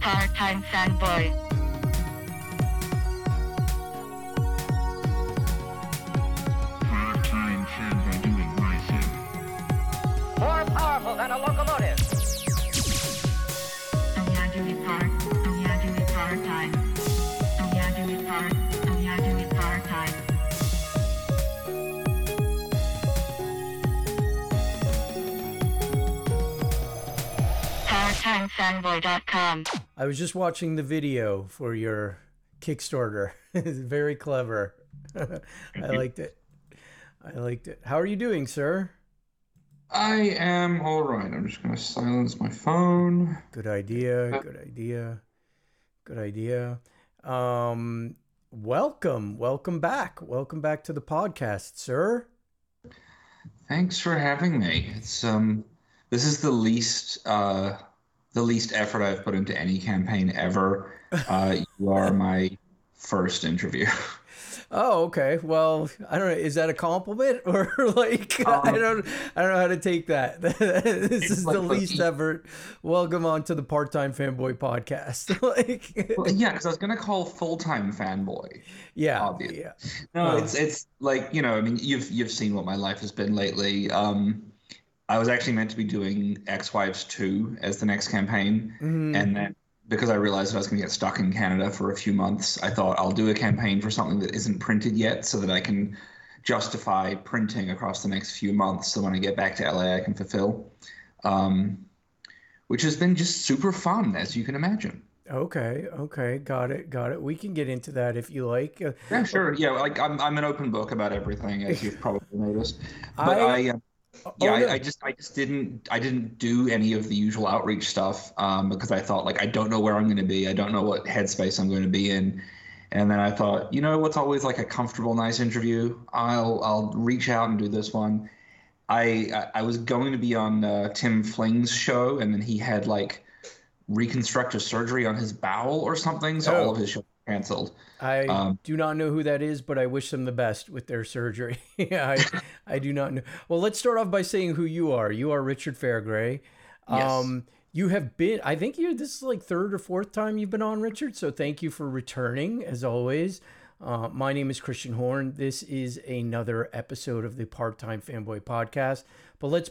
Part-time fanboy. Part-time fanboy doing my thing. More powerful than a locomotive. Part-time. Part-time. PartTimeFanboy.com. I was just watching the video for your Kickstarter. It's very clever. I liked it. How are you doing, sir? I am all right. I'm just going to silence my phone. Good idea. Welcome back. Welcome back to the podcast, sir. Thanks for having me. It's this is the least effort I've put into any campaign ever. You are my first interview. Oh, okay. Well, I don't know. Is that a compliment or like I don't know how to take that. This is the least effort. Welcome on to the Part-Time Fanboy podcast. Well, yeah, because I was gonna call full-time fanboy. Yeah, obviously. yeah. No, it's like, you know, I mean, you've seen what my life has been lately. I was actually meant to be doing Ex-Wives 2 as the next campaign, and then because I realized that I was going to get stuck in Canada for a few months, I thought I'll do a campaign for something that isn't printed yet so that I can justify printing across the next few months. So when I get back to LA, I can fulfill, which has been just super fun, as you can imagine. Okay. Got it. We can get into that if you like. Yeah, sure. Yeah, like I'm an open book about everything, as you've probably noticed. But I just didn't do any of the usual outreach stuff because I thought, like, I don't know where I'm going to be. I don't know what headspace I'm going to be in. And then I thought, you know, what's always like a comfortable, nice interview? I'll reach out and do this one. I was going to be on Tim Fling's show, and then he had like reconstructive surgery on his bowel or something, so all of his shows were canceled. I do not know who that is, but I wish them the best with their surgery. I do not know. Well, let's start off by saying who you are. You are Richard Fairgray. Yes. You have been, I think this is like third or fourth time you've been on, Richard. So thank you for returning as always. My name is Christian Horn. This is another episode of the Part-Time Fanboy podcast, but let's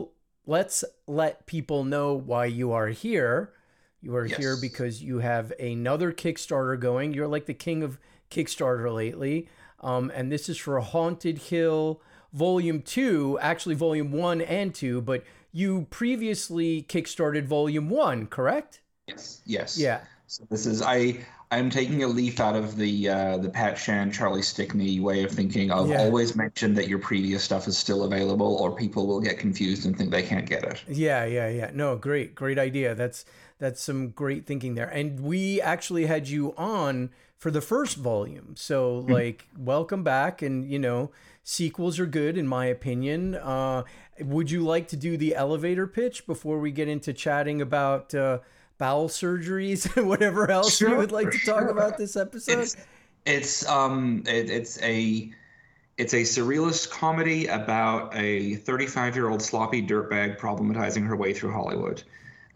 let people know why you are here. You are here because you have another Kickstarter going. You're like the king of Kickstarter lately. And this is for Haunted Hill Volume 2, actually Volume 1 and 2, but you previously Kickstarted Volume 1, correct? Yes. Yeah. So this is, I'm taking a leaf out of the Pat Shan, Charlie Stickney way of thinking of always mention that your previous stuff is still available or people will get confused and think they can't get it. Yeah. No, great idea. That's some great thinking there. And we actually had you on for the first volume. So like, welcome back. And, you know, sequels are good in my opinion. Would you like to do the elevator pitch before we get into chatting about bowel surgeries and whatever else you would like to talk about this episode? It's a surrealist comedy about a 35-year-old sloppy dirtbag problematizing her way through Hollywood.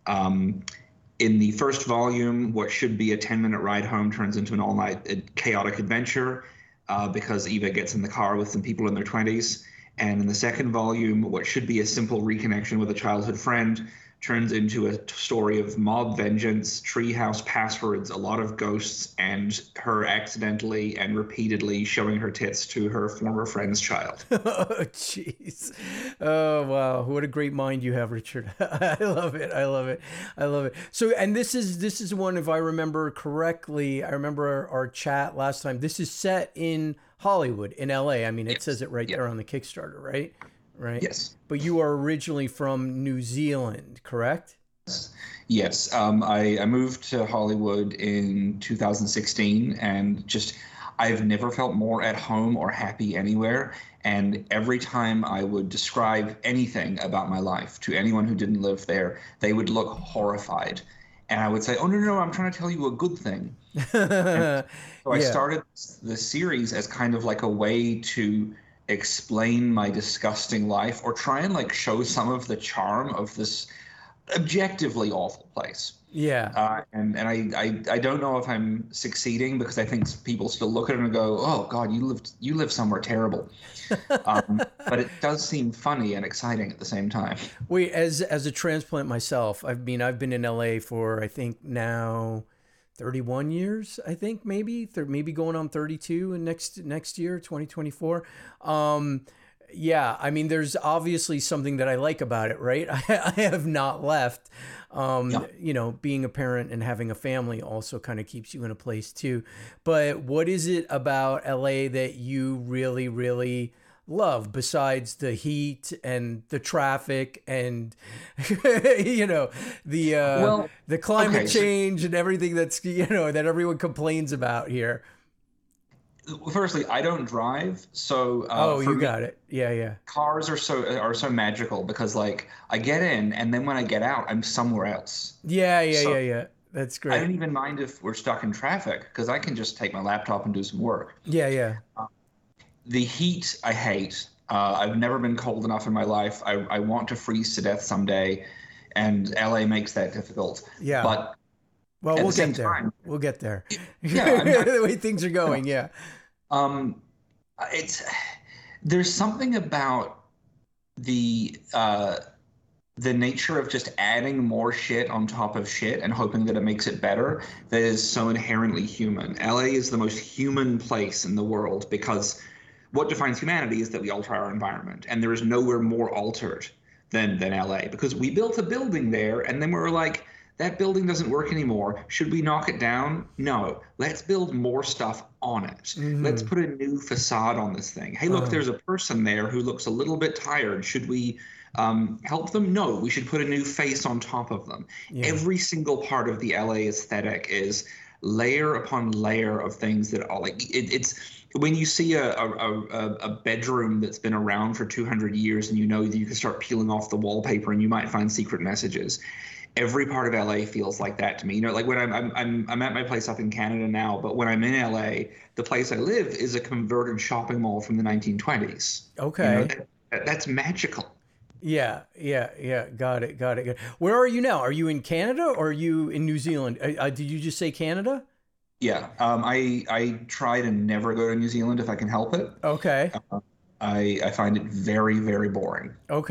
In the first volume, what should be a 10-minute ride home turns into an all-night chaotic adventure because Eva gets in the car with some people in their 20s. And in the second volume, what should be a simple reconnection with a childhood friend turns into a story of mob vengeance, treehouse passwords, a lot of ghosts, and her accidentally and repeatedly showing her tits to her former friend's child. Oh, jeez. Oh, wow. What a great mind you have, Richard. I love it. So, and this is one, if I remember correctly, I remember our chat last time. This is set in Hollywood, in LA. I mean, it says it right there on the Kickstarter, right? Right. Yes. But you are originally from New Zealand, correct? Yes. I moved to Hollywood in 2016 and I've never felt more at home or happy anywhere. And every time I would describe anything about my life to anyone who didn't live there, they would look horrified. And I would say, oh, no, I'm trying to tell you a good thing. So I started the series as kind of like a way to explain my disgusting life or try and like show some of the charm of this objectively awful place. Yeah. And I don't know if I'm succeeding because I think people still look at it and go, oh God, you live somewhere terrible. But it does seem funny and exciting at the same time. Wait, as a transplant myself, I've been in LA for I think now 31 years, I think maybe going on 32 in next year, 2024. Yeah, I mean, there's obviously something that I like about it, right? I have not left. You know, being a parent and having a family also kind of keeps you in a place too. But what is it about LA that you really, really love besides the heat and the traffic and you know the climate change and everything that's that everyone complains about here? Firstly, I don't drive, so you got it. Yeah. Cars are so magical because like I get in and then when I get out, I'm somewhere else. Yeah. That's great. I don't even mind if we're stuck in traffic because I can just take my laptop and do some work. Yeah. The heat I hate. I've never been cold enough in my life. I want to freeze to death someday, and LA makes that difficult. Yeah. But well, we'll get there. We'll get there. Yeah, the way things are going. Yeah. There's something about the nature of just adding more shit on top of shit and hoping that it makes it better that is so inherently human. LA is the most human place in the world because what defines humanity is that we alter our environment, and there is nowhere more altered than LA because we built a building there and then we were like, that building doesn't work anymore. Should we knock it down? No. Let's build more stuff on it. Mm-hmm. Let's put a new facade on this thing. Hey, look, there's a person there who looks a little bit tired. Should we help them? No, we should put a new face on top of them. Yeah. Every single part of the LA aesthetic is layer upon layer of things that are like it's when you see a bedroom that's been around for 200 years and you know that you can start peeling off the wallpaper and you might find secret messages. Every part of LA feels like that to me. You know, like when I'm at my place up in Canada now, but when I'm in LA, the place I live is a converted shopping mall from the 1920s. Okay. You know, that's magical. Yeah. Got it. Where are you now? Are you in Canada or are you in New Zealand? Did you just say Canada? Yeah. I try to never go to New Zealand if I can help it. Okay. I find it very, very boring.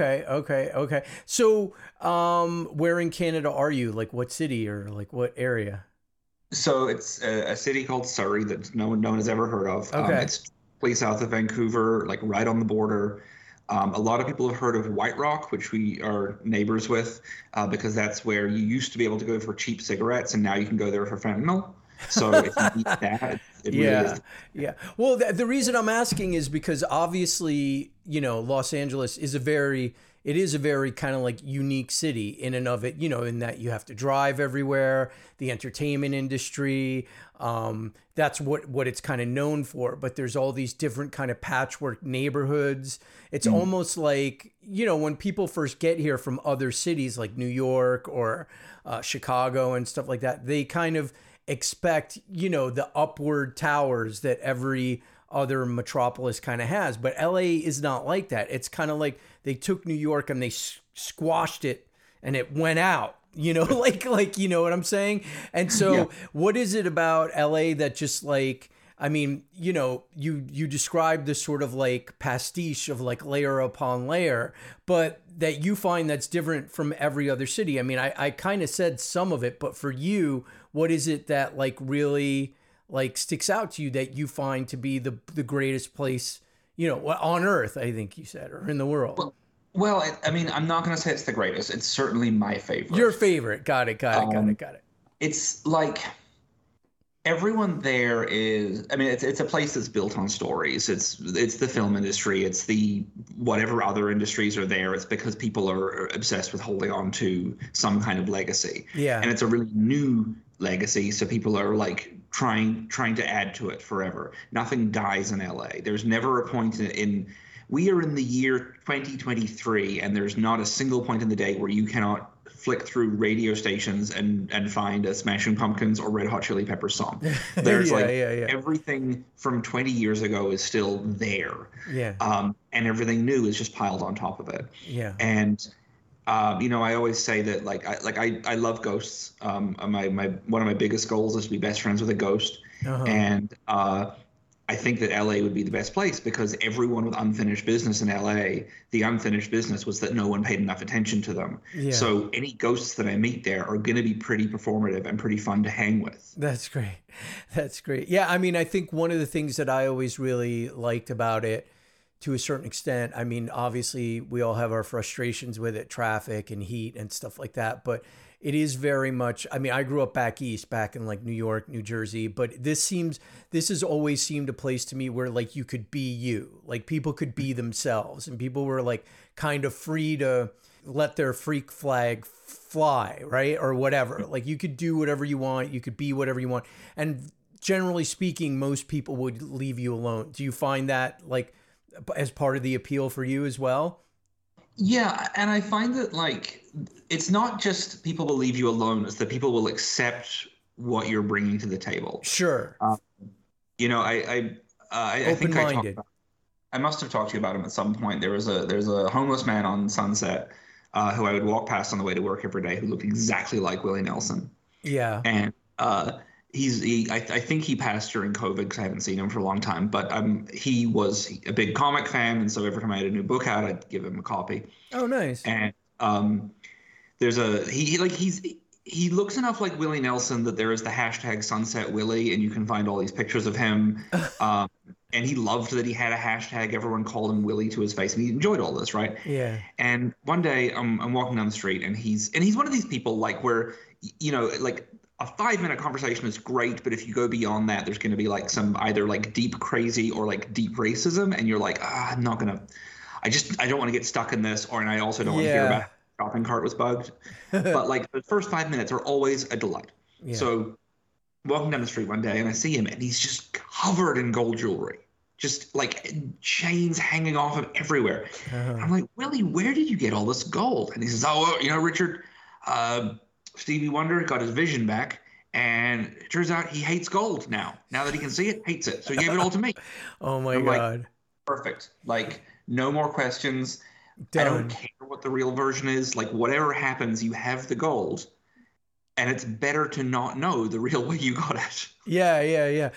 Okay. So, where in Canada are you? Like what city or like what area? So it's a city called Surrey that no one has ever heard of. Okay. It's way south of Vancouver, like right on the border. A lot of people have heard of White Rock, which we are neighbors with, because that's where you used to be able to go for cheap cigarettes, and now you can go there for fentanyl. So if you need that, it really is. Yeah. Well, the reason I'm asking is because obviously, Los Angeles is a very kind of like unique city in and of it, in that you have to drive everywhere, the entertainment industry, that's what it's kind of known for. But there's all these different kind of patchwork neighborhoods. It's almost like, when people first get here from other cities like New York or Chicago and stuff like that, they kind of expect, the upward towers that every other metropolis kind of has. But LA is not like that. It's kind of like they took New York and they squashed it and it went out, like, you know what I'm saying? And so what is it about LA that just like, I mean, you described this sort of like pastiche of like layer upon layer, but that you find that's different from every other city. I mean, I kind of said some of it, but for you, what is it that like really like sticks out to you that you find to be the greatest place, on earth, I think you said, or in the world? Well, I mean, I'm not going to say it's the greatest. It's certainly my favorite. Your favorite. Got it. It's like everyone there is, I mean, it's a place that's built on stories. It's the film industry. It's the whatever other industries are there. It's because people are obsessed with holding on to some kind of legacy. Yeah. And it's a really new legacy. So people are like trying to add to it forever. Nothing dies in LA. There's never a point we are in the year 2023 and there's not a single point in the day where you cannot flick through radio stations and find a Smashing Pumpkins or Red Hot Chili Peppers song. There's everything from 20 years ago is still there. Yeah. And everything new is just piled on top of it. Yeah. And I always say that I love ghosts. My one of my biggest goals is to be best friends with a ghost, and I think that LA would be the best place because everyone with unfinished business in LA, the unfinished business was that no one paid enough attention to them. Yeah. So any ghosts that I meet there are going to be pretty performative and pretty fun to hang with. That's great. That's great. Yeah, I mean, I think one of the things that I always really liked about it, to a certain extent, I mean, obviously we all have our frustrations with it, traffic and heat and stuff like that, but it is very much, I mean, I grew up back east, back in like New York, New Jersey, but this has always seemed a place to me where like you could be you, like people could be themselves and people were like kind of free to let their freak flag fly, right? Or whatever. Like you could do whatever you want, you could be whatever you want. And generally speaking, most people would leave you alone. Do you find that like as part of the appeal for you as well? Yeah, and I find that like it's not just people will leave you alone; it's that people will accept what you're bringing to the table. Sure. I think I must have talked to you about him at some point. There's a homeless man on Sunset who I would walk past on the way to work every day who looked exactly like Willie Nelson. Yeah. And I think he passed during COVID because I haven't seen him for a long time. But he was a big comic fan, and so every time I had a new book out, I'd give him a copy. Oh, nice. And he looks enough like Willie Nelson that there is the hashtag Sunset Willie, and you can find all these pictures of him. And he loved that he had a hashtag. Everyone called him Willie to his face, and he enjoyed all this, right? Yeah. And one day I'm walking down the street, and he's one of these people like where, like a 5-minute conversation is great, but if you go beyond that, there's going to be like some either like deep crazy or like deep racism, and you're like, I don't want to get stuck in this, and I also don't want to hear about how the shopping cart was bugged. But like the first 5 minutes are always a delight. Yeah. So walking down the street one day, and I see him, and he's just covered in gold jewelry, just like chains hanging off him everywhere. I'm like, Willie, where did you get all this gold? And he says, Richard, Stevie Wonder got his vision back, and it turns out he hates gold now. Now that he can see it, hates it. So he gave it all to me. Oh my God. Like, perfect. Like, no more questions. Done. I don't care what the real version is. Like, whatever happens, you have the gold. And it's better to not know the real way you got it. Yeah.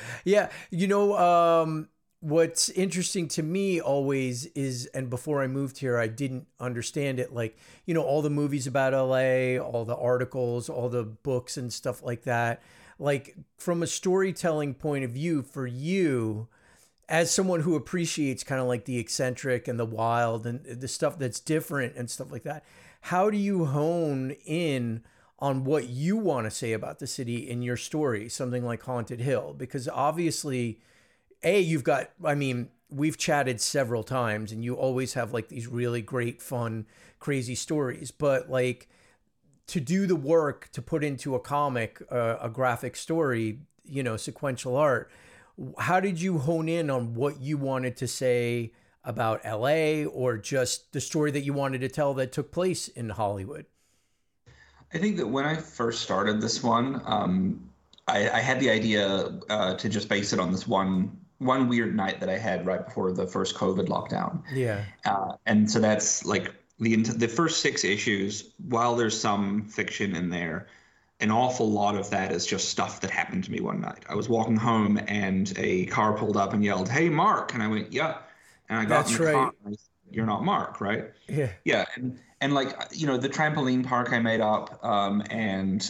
What's interesting to me always is, and before I moved here, I didn't understand it. Like, all the movies about LA, all the articles, all the books and stuff like that. Like from a storytelling point of view for you, as someone who appreciates kind of like the eccentric and the wild and the stuff that's different and stuff like that, how do you hone in on what you want to say about the city in your story, something like Haunted Hill? Because obviously, we've chatted several times and you always have like these really great, fun, crazy stories, but like to do the work to put into a comic, a graphic story, sequential art, how did you hone in on what you wanted to say about LA or just the story that you wanted to tell that took place in Hollywood? I think that when I first started this one, I had the idea to just base it on this one weird night that I had right before the first COVID lockdown. Yeah. And so that's like the first 6 issues, while there's some fiction in there, an awful lot of that is just stuff that happened to me one night. I was walking home and a car pulled up and yelled, "Hey, Mark." And I went, "Yeah." And I got in the car and I said, "You're not Mark, right?" Yeah. Yeah. And like, the trampoline park I made up, and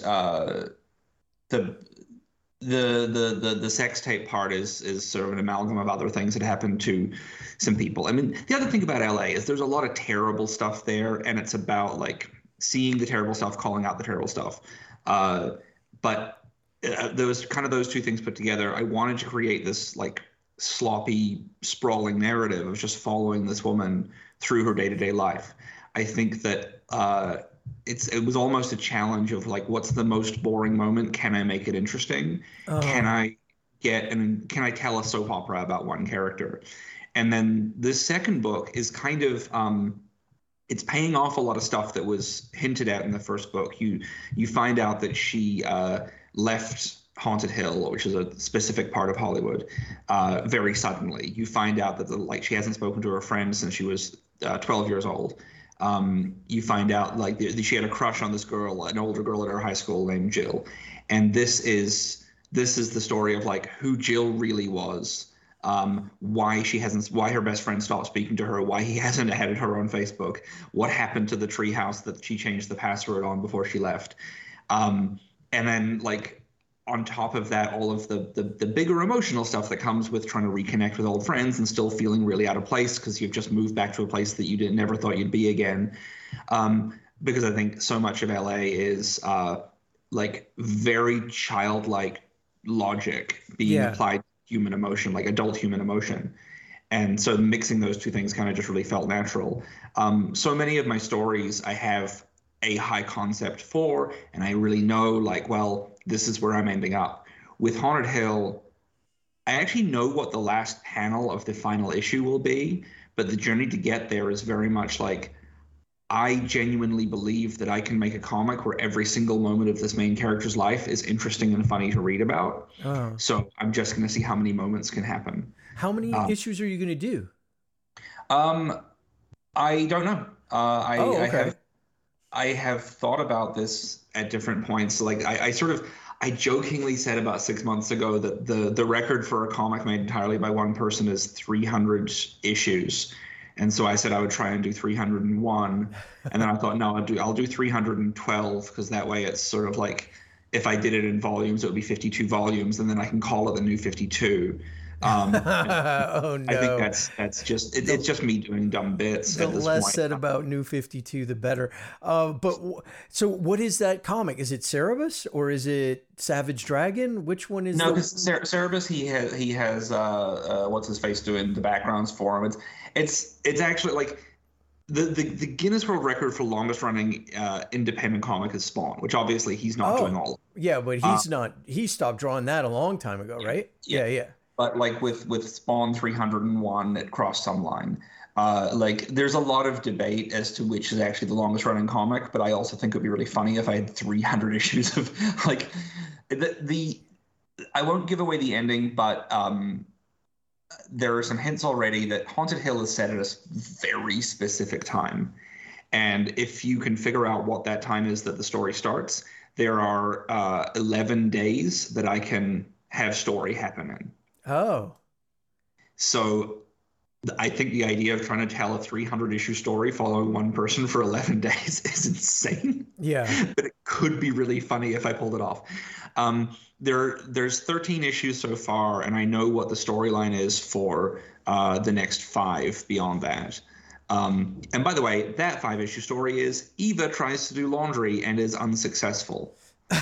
the sex tape part is sort of an amalgam of other things that happened to some people. I mean, the other thing about LA is there's a lot of terrible stuff there, and it's about like seeing the terrible stuff, calling out the terrible stuff. But those two things put together, I wanted to create this like sloppy, sprawling narrative of just following this woman through her day-to-day life. I think that it was almost a challenge of like, what's the most boring moment? Can I make it interesting? Can I tell a soap opera about one character? And then the second book is kind of it's paying off a lot of stuff that was hinted at in the first book. You find out that she left Haunted Hill, which is a specific part of Hollywood, very suddenly. You find out that she hasn't spoken to her friend since she was 12 years old. You find out like she had a crush on this girl, an older girl at her high school named Jill, and this is the story of like who Jill really was, why her best friend stopped speaking to her, why he hasn't added her on Facebook, what happened to the treehouse that she changed the password on before she left, and then like on top of that, all of the bigger emotional stuff that comes with trying to reconnect with old friends and still feeling really out of place because you've just moved back to a place that you never thought you'd be again. Because I think so much of LA is like very childlike logic being applied to human emotion, like adult human emotion. And so mixing those two things kind of just really felt natural. So many of my stories I have a high concept for, and I really know like, well, this is where I'm ending up. With Haunted Hill, I actually know what the last panel of the final issue will be, but the journey to get there is very much like, I genuinely believe that I can make a comic where every single moment of this main character's life is interesting and funny to read about. Oh. So I'm just going to see how many moments can happen. How many issues are you going to do? I don't know. Okay. I have thought about this at different points. Like I jokingly said about 6 months ago that the record for a comic made entirely by one person is 300 issues. And so I said I would try and do 301. And then I thought, no, I'll do 312 because that way it's sort of like if I did it in volumes, it would be 52 volumes, and then I can call it the new 52. Oh no! I think that's just it's just me doing dumb bits. The less said about New 52, the better. So what is that comic? Is it Cerebus or is it Savage Dragon? Which one is? No, because Cerebus he has what's his face doing the backgrounds for him. It's actually like the Guinness World Record for longest running independent comic is Spawn, which obviously he's not doing all of. Yeah, but he's not. He stopped drawing that a long time ago, right? Yeah. But like with Spawn 301, it crossed some line. Like there's a lot of debate as to which is actually the longest running comic, but I also think it would be really funny if I had 300 issues of like the I won't give away the ending, but there are some hints already that Haunted Hill is set at a very specific time. And if you can figure out what that time is that the story starts, there are 11 days that I can have story happen in. Oh. So I think the idea of trying to tell a 300-issue story following one person for 11 days is insane. Yeah. But it could be really funny if I pulled it off. There's 13 issues so far, and I know what the storyline is for the next 5 beyond that. And by the way, that 5-issue story is Eva tries to do laundry and is unsuccessful.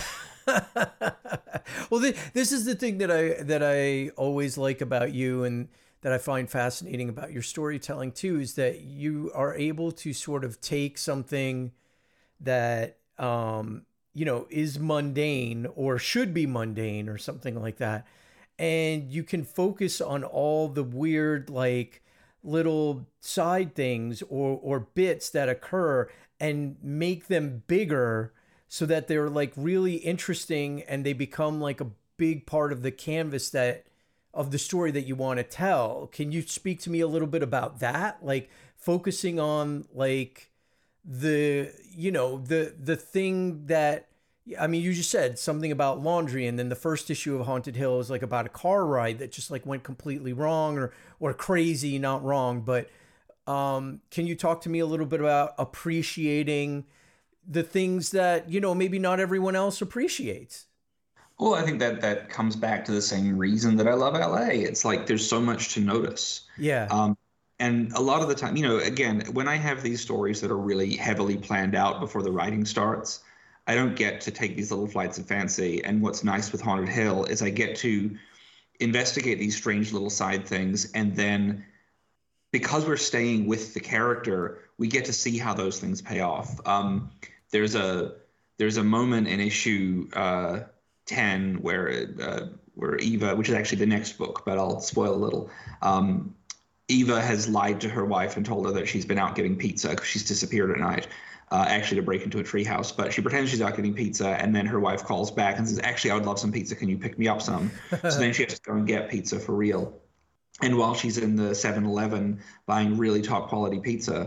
Well, this is the thing that I always like about you, and that I find fascinating about your storytelling too, is that you are able to sort of take something that is mundane or should be mundane or something like that, and you can focus on all the weird like little side things or bits that occur and make them bigger so that they're like really interesting and they become like a big part of the canvas of the story that you want to tell. Can you speak to me a little bit about that? Like focusing on like the thing that, I mean, you just said something about laundry, and then the first issue of Haunted Hill is like about a car ride that just like went completely wrong or crazy, not wrong. But can you talk to me a little bit about appreciating the things that, maybe not everyone else appreciates? Well, I think that comes back to the same reason that I love LA. It's like there's so much to notice. Yeah. And a lot of the time, again, when I have these stories that are really heavily planned out before the writing starts, I don't get to take these little flights of fancy. And what's nice with Haunted Hill is I get to investigate these strange little side things. And then because we're staying with the character, we get to see how those things pay off. There's a moment in issue 10 where Eva, which is actually the next book, but I'll spoil a little. Eva has lied to her wife and told her that she's been out getting pizza because she's disappeared at night, actually to break into a treehouse. But she pretends she's out getting pizza, and then her wife calls back and says, actually, I would love some pizza. Can you pick me up some? So then she has to go and get pizza for real. And while she's in the 7-Eleven buying really top quality pizza,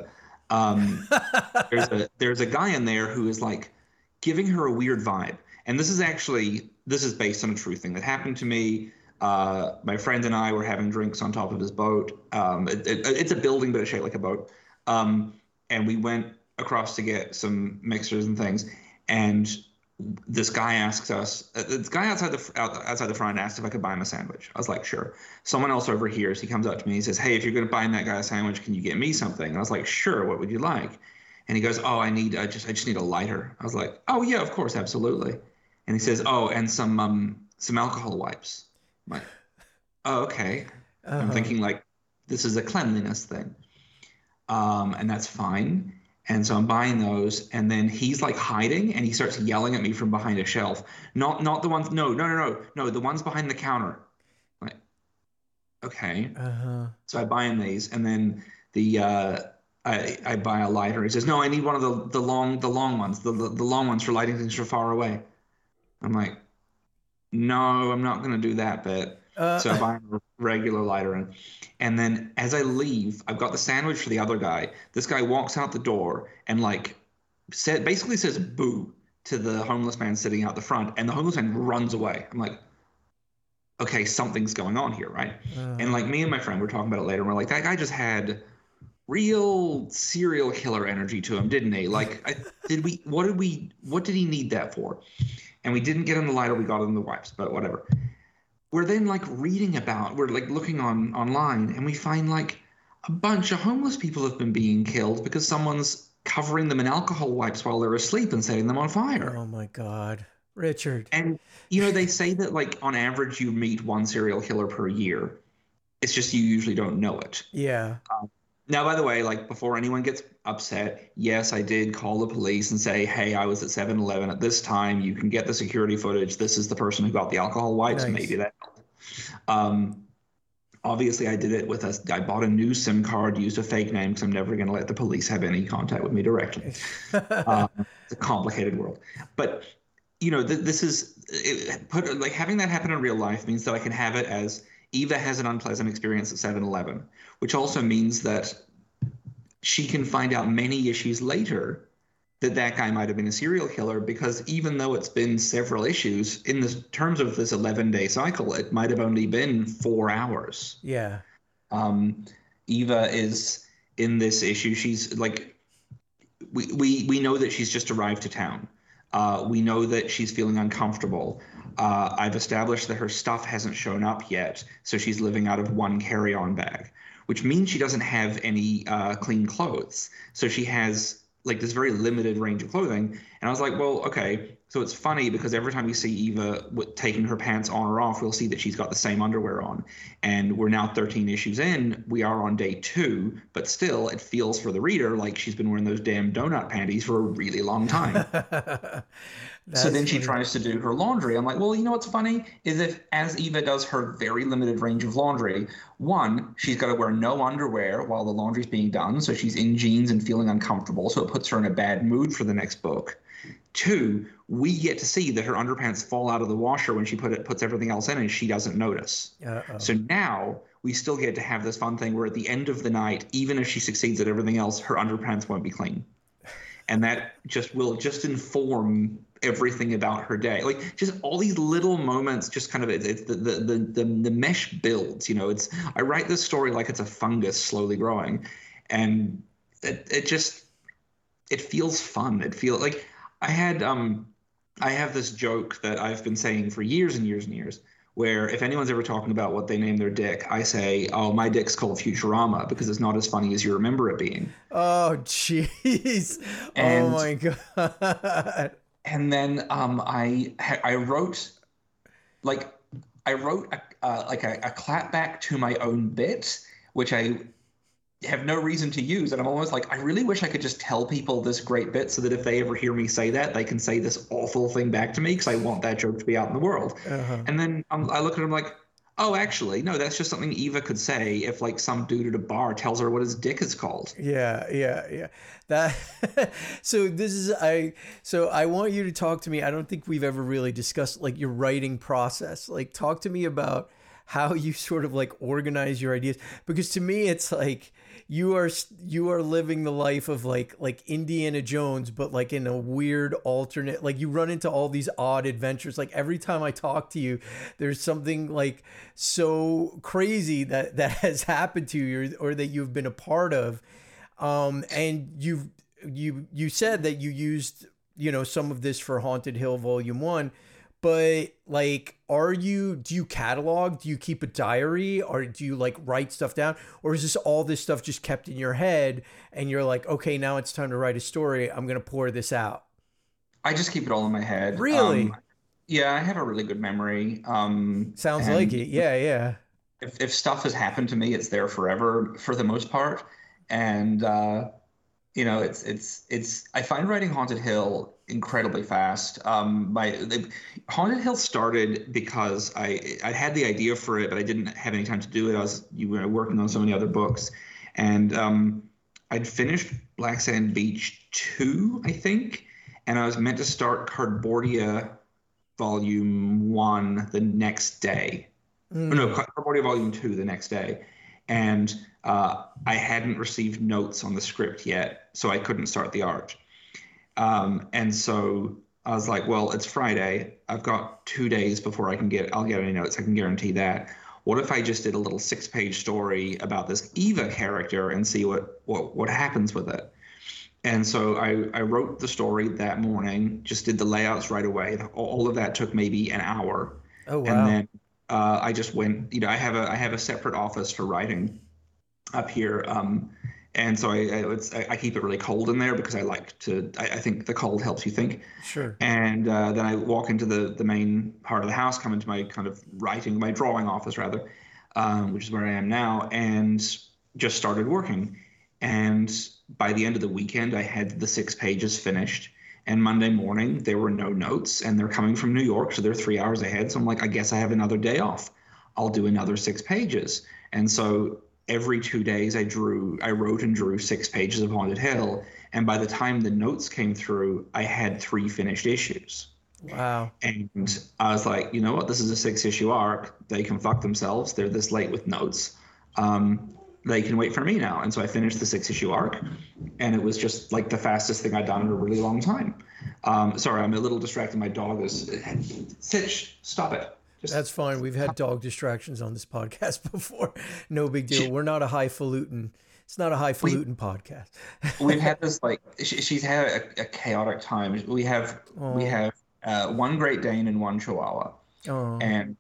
Um, there's a guy in there who is like giving her a weird vibe, and this is based on a true thing that happened to me. My friend and I were having drinks on top of his boat. It's a building, but it's shaped like a boat. And we went across to get some mixers and things, and this guy asks us, this guy outside the front asked if I could buy him a sandwich. I was like, sure. Someone else overhears. He comes up to me. He says, hey, if you're going to buy that guy a sandwich, can you get me something? And I was like, sure. What would you like? And he goes, oh, I just need a lighter. I was like, oh yeah, of course, absolutely. And he says, oh, and some alcohol wipes. I'm like, oh, okay. I'm thinking like this is a cleanliness thing, and that's fine. And so I'm buying those, and then he's like hiding, and he starts yelling at me from behind a shelf. Not the ones. No, the ones behind the counter. I'm like, okay. So I buy him these, and then I buy a lighter. He says, no, I need one of the long ones, the long ones for lighting things from far away. I'm like, no, I'm not going to do that bit. So I buy a regular lighter. And then as I leave, I've got the sandwich for the other guy. This guy walks out the door and like basically says boo to the homeless man sitting out the front. And the homeless man runs away. I'm like, okay, something's going on here, right? And like me and my friend were talking about it later. And we're like, that guy just had real serial killer energy to him, didn't he? Like, what did he need that for? And we didn't get him the lighter, we got him the wipes, but whatever. We're then like we're like looking online, and we find like a bunch of homeless people have been being killed because someone's covering them in alcohol wipes while they're asleep and setting them on fire. Oh my God, Richard. And they say that like on average you meet one serial killer per year. It's just you usually don't know it. Yeah. Now, by the way, like before anyone gets upset, yes, I did call the police and say, hey, I was at 7-Eleven at this time. You can get the security footage. This is the person who got the alcohol wipes. Nice. Maybe that helped. Obviously, I did it I bought a new SIM card, used a fake name because I'm never going to let the police have any contact with me directly. It's a complicated world. But, this is having that happen in real life means that I can have it as Eva has an unpleasant experience at 7-Eleven, which also means that she can find out many issues later that guy might have been a serial killer, because even though it's been several issues, in the terms of this 11-day cycle, it might have only been 4 hours. Yeah. Eva is in this issue. She's like, we know that she's just arrived to town. We know that she's feeling uncomfortable. I've established that her stuff hasn't shown up yet, so she's living out of one carry-on bag, which means she doesn't have any clean clothes. So she has like this very limited range of clothing. And I was like, well, okay. So it's funny because every time we see Eva taking her pants on or off, we'll see that she's got the same underwear on. And we're now 13 issues in. We are on day 2, but still it feels for the reader like she's been wearing those damn donut panties for a really long time. So then she tries to do her laundry. I'm like, well, what's funny is if as Eva does her very limited range of laundry, one, she's got to wear no underwear while the laundry's being done. So she's in jeans and feeling uncomfortable. So it puts her in a bad mood for the next book. 2, we get to see that her underpants fall out of the washer when she puts everything else in and she doesn't notice. Uh-oh. So now we still get to have this fun thing where at the end of the night, even if she succeeds at everything else, her underpants won't be clean. And that will inform everything about her day. Like just all these little moments, just kind of it's the mesh builds. I write this story like it's a fungus slowly growing, and it feels fun. It feels like I have this joke that I've been saying for years and years and years, where if anyone's ever talking about what they name their dick, I say, oh, my dick's called Futurama because it's not as funny as you remember it being. Oh, jeez. Oh, my God. And then I wrote a clapback to my own bit, which I have no reason to use. And I'm almost like, I really wish I could just tell people this great bit so that if they ever hear me say that, they can say this awful thing back to me because I want that joke to be out in the world. Uh-huh. And then I look at him like, oh, actually, no, that's just something Eva could say if like some dude at a bar tells her what his dick is called. Yeah. That. So I want you to talk to me. I don't think we've ever really discussed like your writing process. Like talk to me about how you sort of like organize your ideas, because to me it's like you are living the life of like Indiana Jones, but like in a weird alternate, like you run into all these odd adventures. Like every time I talk to you, there's something like so crazy that has happened to you or that you've been a part of. And you said that you used, some of this for Haunted Hill Volume 1. But like, do you catalog? Do you keep a diary, or do you like write stuff down, or is this all this stuff just kept in your head and you're like, okay, now it's time to write a story. I'm going to pour this out. I just keep it all in my head. Really? Yeah, I have a really good memory. Sounds like it. Yeah. If stuff has happened to me, it's there forever for the most part. And, I find writing Haunted Hill incredibly fast. Haunted Hill started because I had the idea for it, but I didn't have any time to do it. I was working on so many other books, and I'd finished Black Sand Beach 2, I think, and I was meant to start Cardboardia Volume 1 the next day. No, Cardboardia Volume 2 the next day, and I hadn't received notes on the script yet, so I couldn't start the art. And so I was like, well, it's Friday. I've got 2 days before I'll get any notes. I can guarantee that. What if I just did a little 6-page story about this Eva character and see what happens with it? And so I wrote the story that morning, just did the layouts right away. All of that took maybe an hour. Oh, wow. And then I just went, I have a separate office for writing up here. And so I keep it really cold in there because I think the cold helps you think. Sure. And then I walk into the main part of the house, come into my kind of my drawing office rather, which is where I am now, and just started working. And by the end of the weekend, I had the 6 pages finished. And Monday morning, there were no notes, and they're coming from New York, so they're 3 hours ahead. So I'm like, I guess I have another day off. I'll do another 6 pages. And so every 2 days I wrote and drew 6 pages of Haunted Hill. And by the time the notes came through, I had 3 finished issues. Wow. And I was like, you know what? This is a 6-issue arc. They can fuck themselves. They're this late with notes. They can wait for me now. And so I finished the 6-issue arc, and it was just like the fastest thing I'd done in a really long time. Sorry, I'm a little distracted. My dog is, Sitch, stop it. That's fine. We've had dog distractions on this podcast before. No big deal. We're not a highfalutin. It's not a highfalutin podcast. We've had this she's had a chaotic time. We have 1 Great Dane and 1 Chihuahua. Oh. And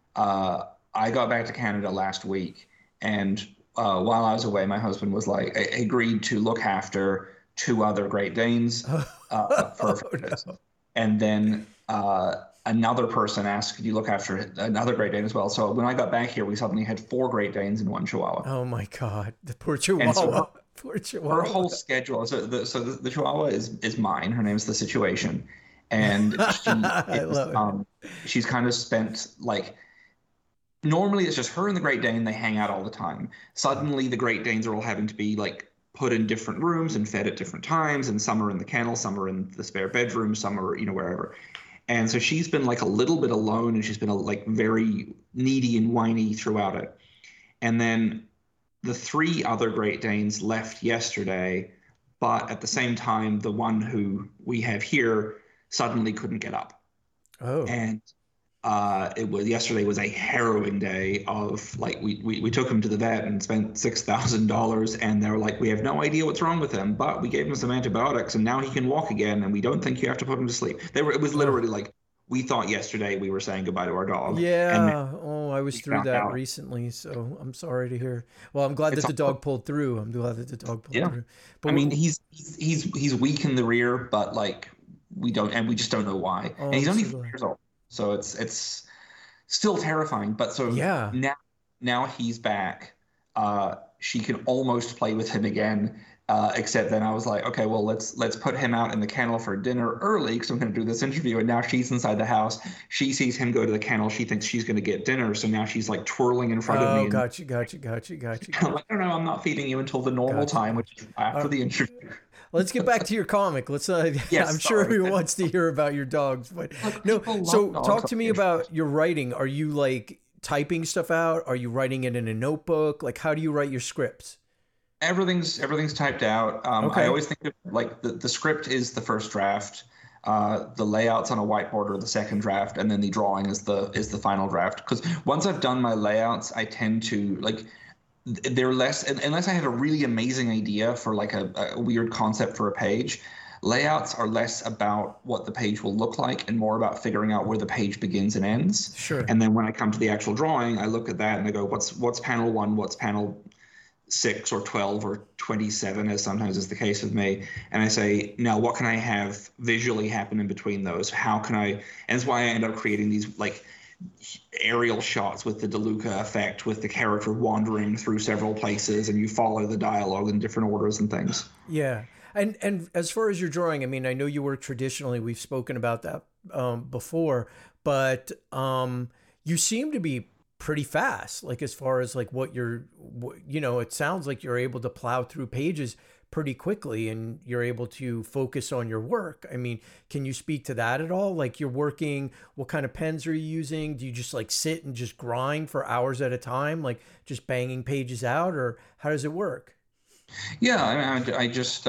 I got back to Canada last week, and while I was away, my husband was like, agreed to look after 2 other Great Danes for no. And then another person asked, could you look after another Great Dane as well? So when I got back here, we suddenly had 4 Great Danes and 1 Chihuahua. Oh my God, the poor Chihuahua. So poor Chihuahua. Her whole schedule. So the Chihuahua is mine. Her name's The Situation, and she's kind of spent like. Normally, it's just her and the Great Dane. They hang out all the time. Suddenly, the Great Danes are all having to be like put in different rooms and fed at different times. And some are in the kennel, some are in the spare bedroom, some are wherever. And so she's been like a little bit alone, and she's been like very needy and whiny throughout it. And then the 3 other Great Danes left yesterday, but at the same time, the one who we have here suddenly couldn't get up. Oh. And yesterday was a harrowing day of like we took him to the vet and spent $6,000, and they were like, we have no idea what's wrong with him, but we gave him some antibiotics and now he can walk again, and we don't think you have to put him to sleep. It was literally like, we thought yesterday we were saying goodbye to our dog. Yeah. I was through that recently, so I'm sorry to hear. Well, I'm glad that the dog pulled through. I'm glad that the dog pulled through. But I mean, he's weak in the rear, but like we just don't know why. And he's only 4 years old. So it's still terrifying, but so yeah. Now he's back. She can almost play with him again, except then I was like, okay, well let's put him out in the kennel for dinner early because I'm going to do this interview. And now she's inside the house. She sees him go to the kennel. She thinks she's going to get dinner, so now she's like twirling in front of me. Oh, gotcha. I'm like, no, I'm not feeding you until the normal time, which is after the interview. Let's get back to your comic. Let's. Yes, I'm sure everyone wants to hear about your dogs, but no. So talk to me about your writing. Are you like? typing stuff out? Are you writing it in a notebook? Like, how do you write your scripts? Everything's typed out. Okay. I always think of like the script is the first draft, the layouts on a whiteboard are the second draft, and then the drawing is the final draft. Because once I've done my layouts, I tend to like they're less unless I have a really amazing idea for like a weird concept for a page. Layouts are less about what the page will look like and more about figuring out where the page begins and ends. Sure. And then when I come to the actual drawing, I look at that and I go, what's panel 1, what's panel 6 or 12 or 27, as sometimes is the case with me. And I say, now what can I have visually happen in between those? How can I, and that's why I end up creating these like aerial shots with the DeLuca effect, with the character wandering through several places and you follow the dialogue in different orders and things. Yeah. And as far as your drawing, I mean, I know you work traditionally. We've spoken about that before, but you seem to be pretty fast. Like as far as like it sounds like you're able to plow through pages pretty quickly and you're able to focus on your work. I mean, can you speak to that at all? Like you're working, what kind of pens are you using? Do you just like sit and just grind for hours at a time, like just banging pages out, or how does it work? Yeah, I mean, I just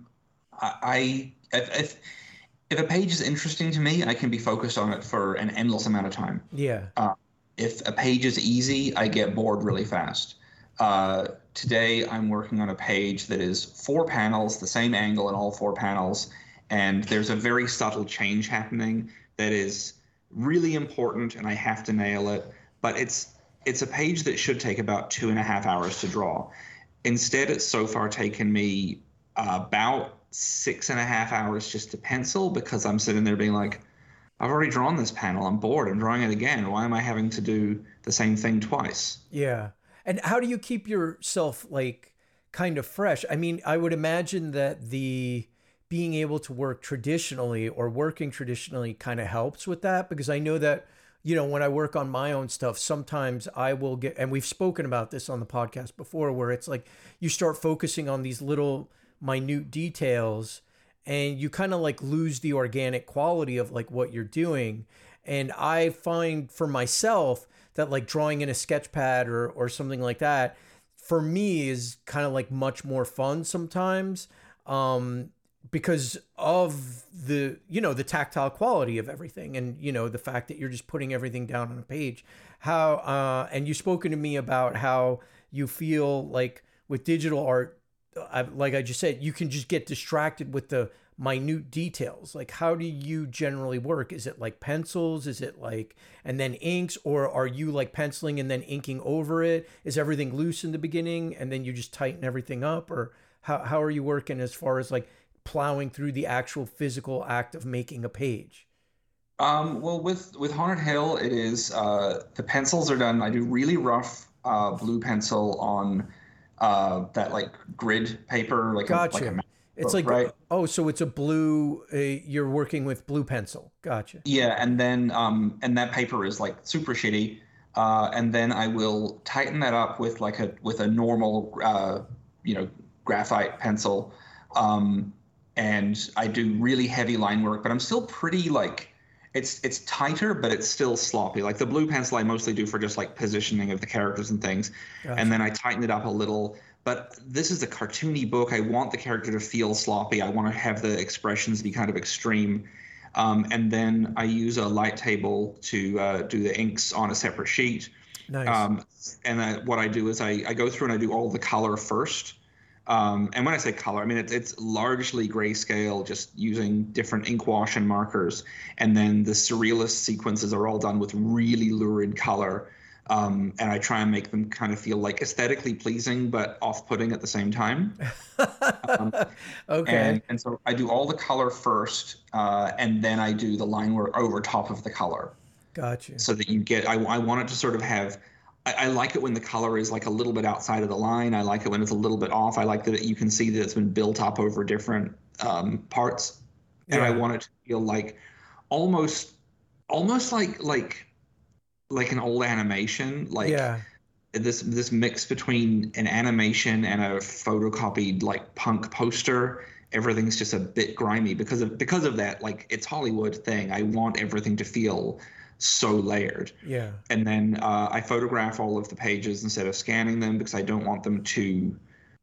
if a page is interesting to me, I can be focused on it for an endless amount of time. Yeah. If a page is easy, I get bored really fast. Today, I'm working on a page that is 4 panels, the same angle in all 4 panels, and there's a very subtle change happening that is really important, and I have to nail it. But it's a page that should take about 2.5 hours to draw. Instead, it's so far taken me about 6.5 hours just to pencil, because I'm sitting there being like, I've already drawn this panel. I'm bored. I'm drawing it again. Why am I having to do the same thing twice? Yeah. And how do you keep yourself like kind of fresh? I mean, I would imagine that the being able to work traditionally or working traditionally kind of helps with that, because I know that, when I work on my own stuff, sometimes I will get, and we've spoken about this on the podcast before, where it's like you start focusing on these little minute details and you kind of like lose the organic quality of like what you're doing. And I find for myself that like drawing in a sketch pad or something like that, for me is kind of like much more fun sometimes. Because of the, the tactile quality of everything and, the fact that you're just putting everything down on a page. And you've spoken to me about how you feel like with digital art, like I just said, you can just get distracted with the minute details. Like, how do you generally work? Is it like pencils? Is it like, and then inks, or are you like penciling and then inking over it? Is everything loose in the beginning and then you just tighten everything up? Or how are you working as far as like plowing through the actual physical act of making a page? Well, with Haunted Hill, it is the pencils are done. I do really rough blue pencil on that like grid paper, like Gotcha. It's like, right? Oh, so it's a blue, you're working with blue pencil. Gotcha. Yeah, and then and that paper is like super shitty. And then I will tighten that up with a normal graphite pencil. And I do really heavy line work, but I'm still pretty like it's tighter, but it's still sloppy. Like the blue pencil I mostly do for just like positioning of the characters and things. Gotcha. And then I tighten it up a little. But this is a cartoony book. I want the character to feel sloppy. I want to have the expressions be kind of extreme. And then I use a light table to do the inks on a separate sheet. Nice. And what I do is I go through and I do all the color first. And when I say color, I mean it's largely grayscale, just using different ink wash and markers. And then the surrealist sequences are all done with really lurid color. And I try and make them kind of feel like aesthetically pleasing, but off-putting at the same time. Okay. And so I do all the color first, and then I do the line work over top of the color. Gotcha. So that you get, I want it to sort of have, I like it when the color is like a little bit outside of the line. I like it when it's a little bit off. I like that you can see that it's been built up over different parts. And Yeah. I want it to feel like almost like an old animation, like Yeah. this mix between an animation and a photocopied like punk poster. Everything's just a bit grimy because of that, like it's Hollywood thing. I want everything to feel so layered. Yeah. And then I photograph all of the pages instead of scanning them because I don't want them to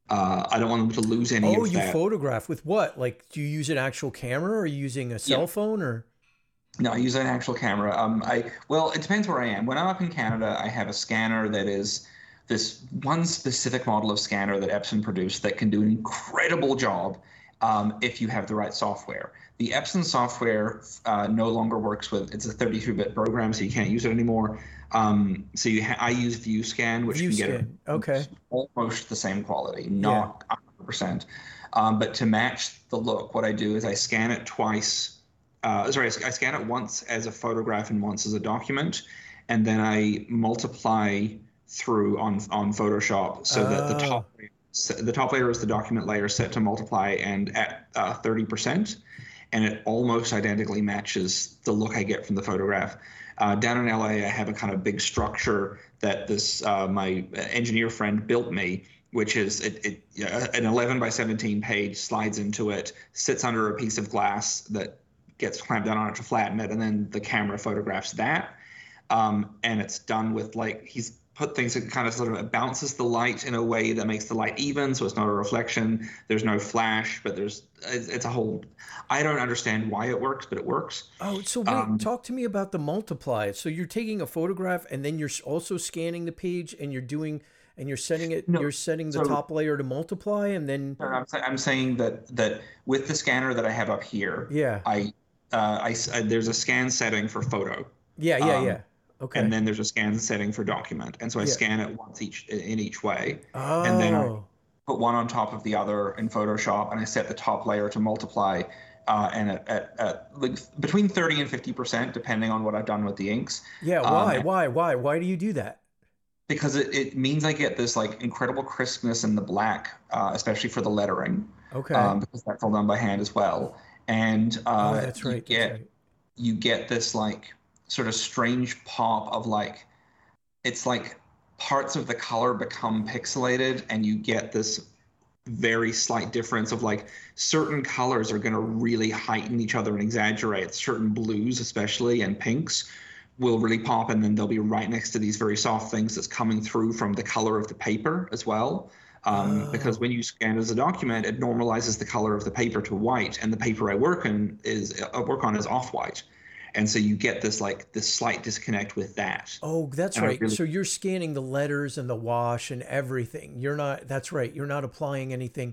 lose any Oh, of you that. photograph with what? Like, do you use an actual camera, or are you using a cell phone, or? No, I use an actual camera. Well, it depends where I am. When I'm up in Canada, I have a scanner that is this one specific model of scanner that Epson produced that can do an incredible job if you have the right software. The Epson software no longer works with, it's a 32-bit program, so you can't use it anymore. So I use ViewScan, which can get almost the same quality, not 100%. But to match the look, what I do is I scan it twice. I scan it once as a photograph and once as a document, and then I multiply through on Photoshop so that the top layer is the document layer set to multiply and at 30%, and it almost identically matches the look I get from the photograph. Down in LA, I have a kind of big structure that this my engineer friend built me, which is an 11 by 17 page, slides into it, sits under a piece of glass that gets clamped down on it to flatten it, and then the camera photographs that. And it's done with, like, he's put things that kind of sort of, it bounces the light in a way that makes the light even, so it's not a reflection. There's no flash, but it's a whole, I don't understand why it works, but it works. Oh, so wait, talk to me about the multiply. So you're taking a photograph and then you're also scanning the page, and you're setting it, you're setting the top layer to multiply, and then. I'm saying that with the scanner that I have up here, there's a scan setting for photo. Yeah. Okay. And then there's a scan setting for document, and so I scan it once in each way, and then I put one on top of the other in Photoshop, and I set the top layer to multiply, and at like between 30 and 50%, depending on what I've done with the inks. Yeah. Why do you do that? Because it means I get this like incredible crispness in the black, especially for the lettering. Okay. Because that's all done by hand as well. And that's right. You get this like sort of strange pop of like, it's like parts of the color become pixelated, and you get this very slight difference of like certain colors are going to really heighten each other and exaggerate. Certain blues especially and pinks will really pop, and then they'll be right next to these very soft things that's coming through from the color of the paper as well. Because when you scan as a document, it normalizes the color of the paper to white, and the paper I work on is off-white. And so you get this slight disconnect with that. Oh, that's right. So you're scanning the letters and the wash and everything. That's right. You're not applying anything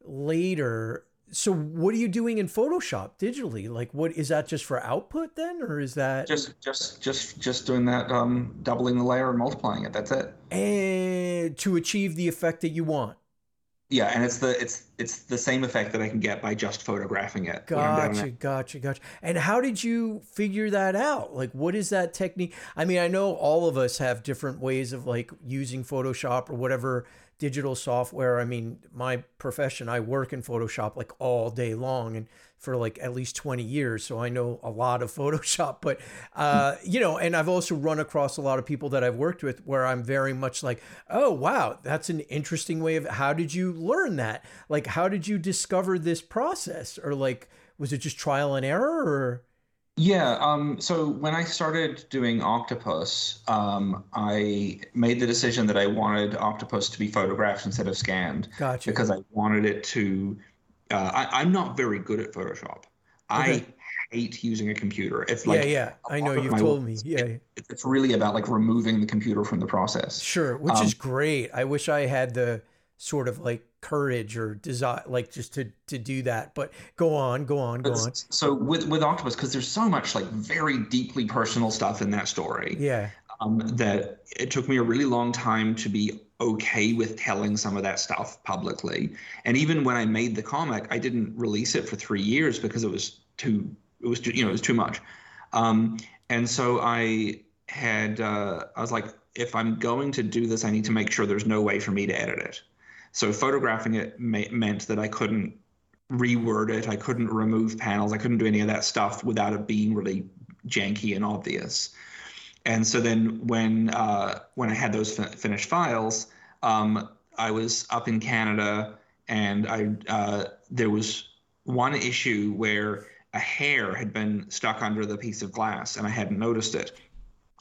later. So what are you doing in Photoshop digitally? Like, what is that, just for output then, or is that just doing that, doubling the layer and multiplying it? That's it. And to achieve the effect that you want. Yeah, and it's the same effect that I can get by just photographing it. Gotcha. And how did you figure that out? Like, what is that technique? I mean, I know all of us have different ways of like using Photoshop or whatever digital software. I mean, my profession, I work in Photoshop like all day long, and for like at least 20 years. So I know a lot of Photoshop, but, and I've also run across a lot of people that I've worked with where I'm very much like, oh, wow, that's an interesting way of, how did you learn that? Like, how did you discover this process? Or like, was it just trial and error, or? Yeah. So when I started doing Octopus, I made the decision that I wanted Octopus to be photographed instead of scanned. Gotcha. Because I wanted it to, I'm not very good at Photoshop. I hate using a computer. It's like, I know, you've told me. It's really about like removing the computer from the process. Sure. Which is great. I wish I had the sort of like courage or desire, like just to do that, but go on. So with Octopus, because there's so much like very deeply personal stuff in that story, that it took me a really long time to be okay with telling some of that stuff publicly. And even when I made the comic, I didn't release it for 3 years because it was too much. And so I was like, if I'm going to do this, I need to make sure there's no way for me to edit it. So photographing it meant that I couldn't reword it. I couldn't remove panels. I couldn't do any of that stuff without it being really janky and obvious. And so then when I had those finished files, I was up in Canada, and there was one issue where a hair had been stuck under the piece of glass, and I hadn't noticed it.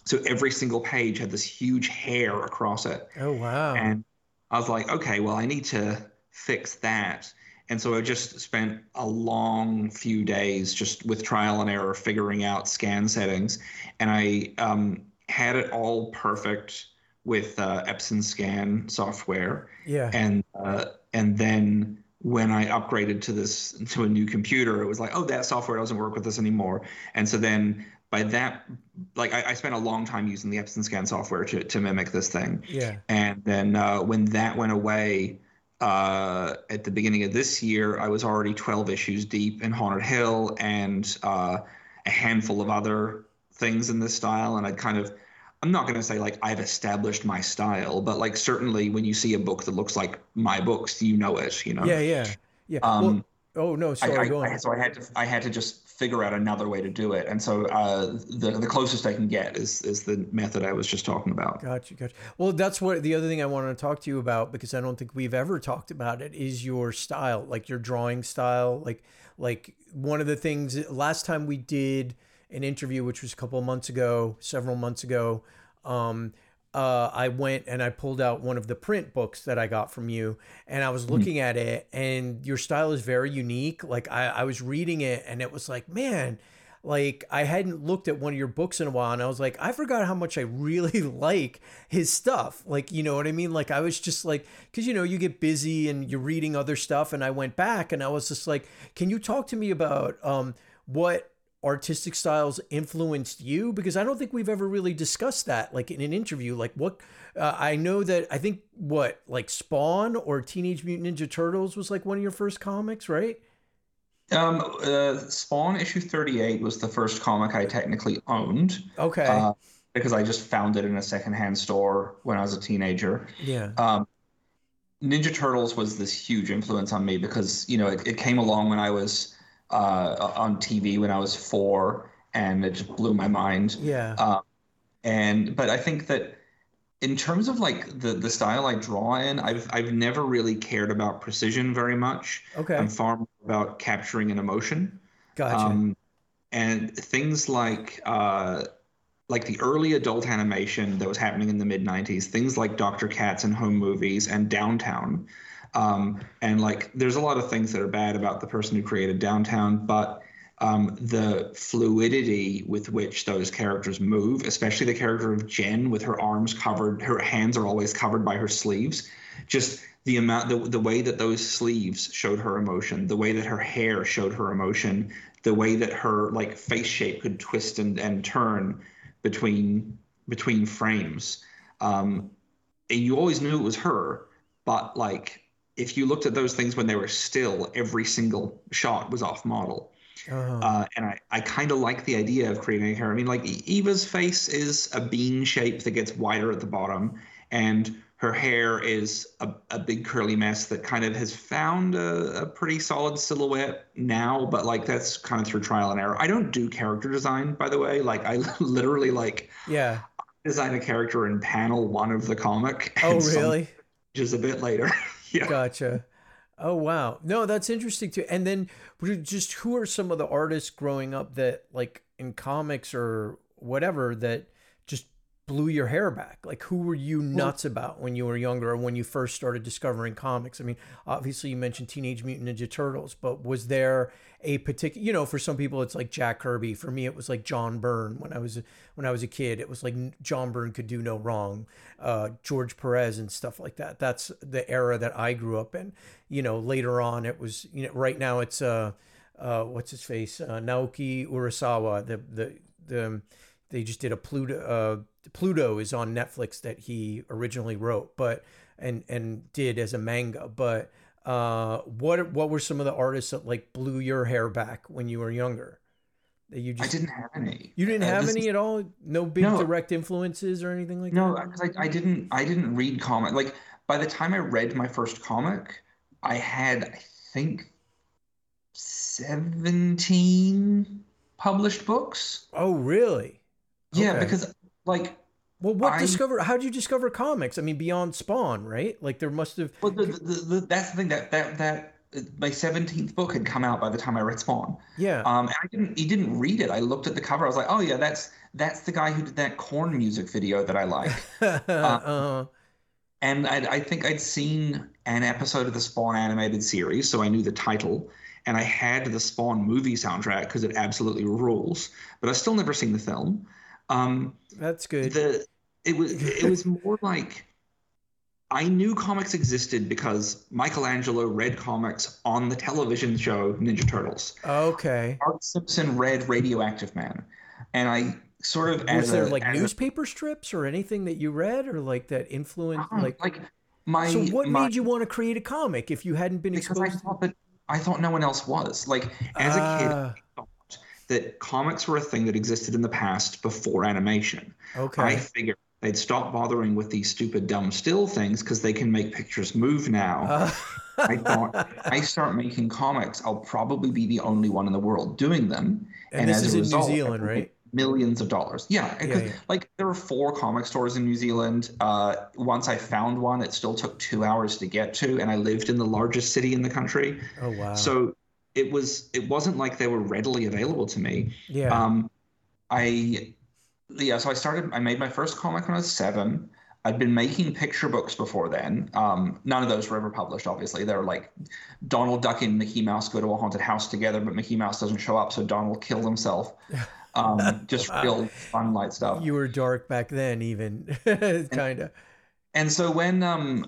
So every single page had this huge hair across it. Oh, wow. And I was like, okay, well, I need to fix that. And so I just spent a long few days just with trial and error figuring out scan settings. And I had it all perfect with Epson Scan software. Yeah. And then when I upgraded to a new computer, it was like, oh, that software doesn't work with this anymore. And so then by that, like I spent a long time using the Epson Scan software to mimic this thing. Yeah. And then when that went away at the beginning of this year, I was already 12 issues deep in Haunted Hill and a handful of other things in this style. And I'm not going to say like I've established my style, but like certainly when you see a book that looks like my books, you know it, you know? Yeah. Well, oh no, sorry, go on. So I had to just figure out another way to do it. And so the closest I can get is the method I was just talking about. Gotcha. Well, that's what the other thing I wanted to talk to you about, because I don't think we've ever talked about it, is your style, like your drawing style. Like one of the things last time we did an interview, which was several months ago, I went and I pulled out one of the print books that I got from you, and I was looking at it, and your style is very unique. Like I was reading it, and it was like, man, like I hadn't looked at one of your books in a while, and I was like, I forgot how much I really like his stuff. Like, you know what I mean? Like I was just like, because you get busy and you're reading other stuff, and I went back and I was just like, can you talk to me about what artistic styles influenced you? Because I don't think we've ever really discussed that, like in an interview. Like what I know that I think like Spawn or Teenage Mutant Ninja Turtles was like one of your first comics, right? Spawn issue 38 was the first comic I technically owned. Okay. Because I just found it in a secondhand store when I was a teenager. Yeah. Ninja Turtles was this huge influence on me because it came along when I was on TV when I was 4, and it just blew my mind. Yeah. But I think that in terms of like the style I draw in, I've never really cared about precision very much. Okay. I'm far more about capturing an emotion. Gotcha. And things like the early adult animation that was happening in the mid-90s, things like Dr. Katz and Home Movies and Downtown. And like, there's a lot of things that are bad about the person who created Downtown, but the fluidity with which those characters move, especially the character of Jen with her arms covered, her hands are always covered by her sleeves. Just the way that those sleeves showed her emotion, the way that her hair showed her emotion, the way that her like face shape could twist and turn between frames. And you always knew it was her, but like, if you looked at those things when they were still, every single shot was off model. And I kind of like the idea of creating her. I mean, like Eva's face is a bean shape that gets wider at the bottom, and her hair is a big curly mess that kind of has found a pretty solid silhouette now, but like that's kind of through trial and error. I don't do character design, by the way. Like I literally design a character in panel 1 of the comic. Oh, really? Just a bit later. Yeah. Gotcha. Oh, wow. No, that's interesting too. And then just who are some of the artists growing up that like in comics or whatever that just blew your hair back? Like who were you nuts about when you were younger or when you first started discovering comics? I mean, obviously you mentioned Teenage Mutant Ninja Turtles, but was there a particular, for some people it's like Jack Kirby. For me, it was like John Byrne. When I was a kid, it was like John Byrne could do no wrong. George Perez and stuff like that. That's the era that I grew up in. Later on it was, right now it's what's his face? Naoki Urasawa. They just did a Pluto is on Netflix that he originally wrote, but and did as a manga. But what were some of the artists that like blew your hair back when you were younger? That you just I didn't have any. You didn't have any at all? No big direct influences or anything like that? No, because I didn't read comic. Like by the time I read my first comic, I had I think 17 published books. Oh, really? Yeah, Okay. because like. Well, how did you discover comics? I mean, beyond Spawn, right? Like there must have. Well, that's the thing that my 17th book had come out by the time I read Spawn. Yeah. And he didn't read it. I looked at the cover. I was like, oh yeah, that's the guy who did that Korn music video that I like. And I think I'd seen an episode of the Spawn animated series, so I knew the title. And I had the Spawn movie soundtrack because it absolutely rules. But I've still never seen the film. That's good. It was more like I knew comics existed because Michelangelo read comics on the television show Ninja Turtles. Okay. Art Simpson read Radioactive Man, and I sort of was there like newspaper strips or anything that you read or like that influenced So what made you want to create a comic if you hadn't been exposed? Because I thought no one else was. Like as a kid, I thought that comics were a thing that existed in the past before animation. Okay. I figured they'd stop bothering with these stupid, dumb still things because they can make pictures move now. I thought, if I start making comics, I'll probably be the only one in the world doing them. And this is in New Zealand, right? Millions of dollars. Yeah. Like there were 4 comic stores in New Zealand. Once I found one, it still took 2 hours to get to, and I lived in the largest city in the country. Oh, wow. So it wasn't like they were readily available to me. Yeah. So I made my first comic when I was 7. I'd been making picture books before then. None of those were ever published, obviously. They were like Donald Duck and Mickey Mouse go to a haunted house together, but Mickey Mouse doesn't show up, so Donald killed himself. Just real fun, light stuff. You were dark back then, even, kind of. And so when I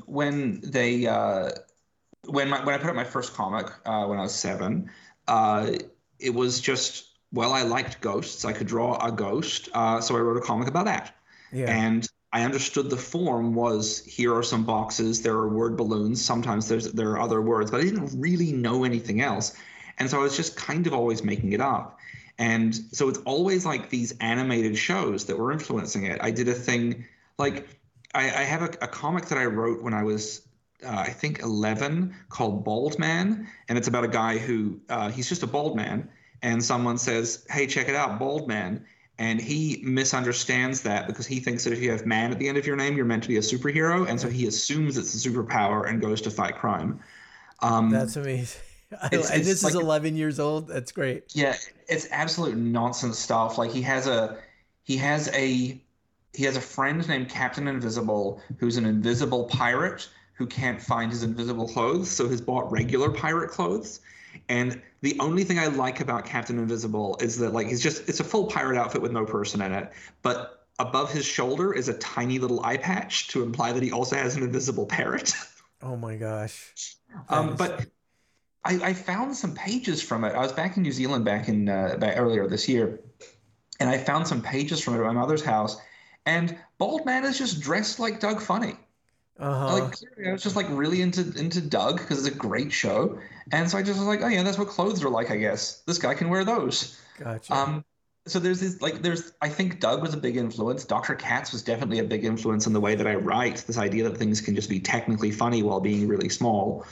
put up my first comic when I was 7, it was just, well, I liked ghosts. I could draw a ghost, so I wrote a comic about that. Yeah. And I understood the form was, here are some boxes, there are word balloons, sometimes there are other words, but I didn't really know anything else. And so I was just kind of always making it up. And so it's always like these animated shows that were influencing it. I did a thing like I have a comic that I wrote when I was I think 11 called Bald Man, and it's about a guy who he's just a bald man, and someone says, hey, check it out, Bald Man. And he misunderstands that because he thinks that if you have man at the end of your name, you're meant to be a superhero. And so he assumes it's a superpower and goes to fight crime. That's amazing. This is 11 years old. That's great. Yeah, it's absolute nonsense stuff. Like he has a friend named Captain Invisible who's an invisible pirate who can't find his invisible clothes, so has bought regular pirate clothes. And the only thing I like about Captain Invisible is that like it's a full pirate outfit with no person in it, but above his shoulder is a tiny little eye patch to imply that he also has an invisible parrot. Oh my gosh. But I found some pages from it. I was back in New Zealand back earlier this year, and I found some pages from it at my mother's house, and Bald Man is just dressed like Doug Funny. Like clearly I was just like really into Doug because it's a great show, and so I just was like, oh yeah, that's what clothes are like, I guess. This guy can wear those. Gotcha. So I think Doug was a big influence. Dr. Katz was definitely a big influence in the way that I write. This idea that things can just be technically funny while being really small.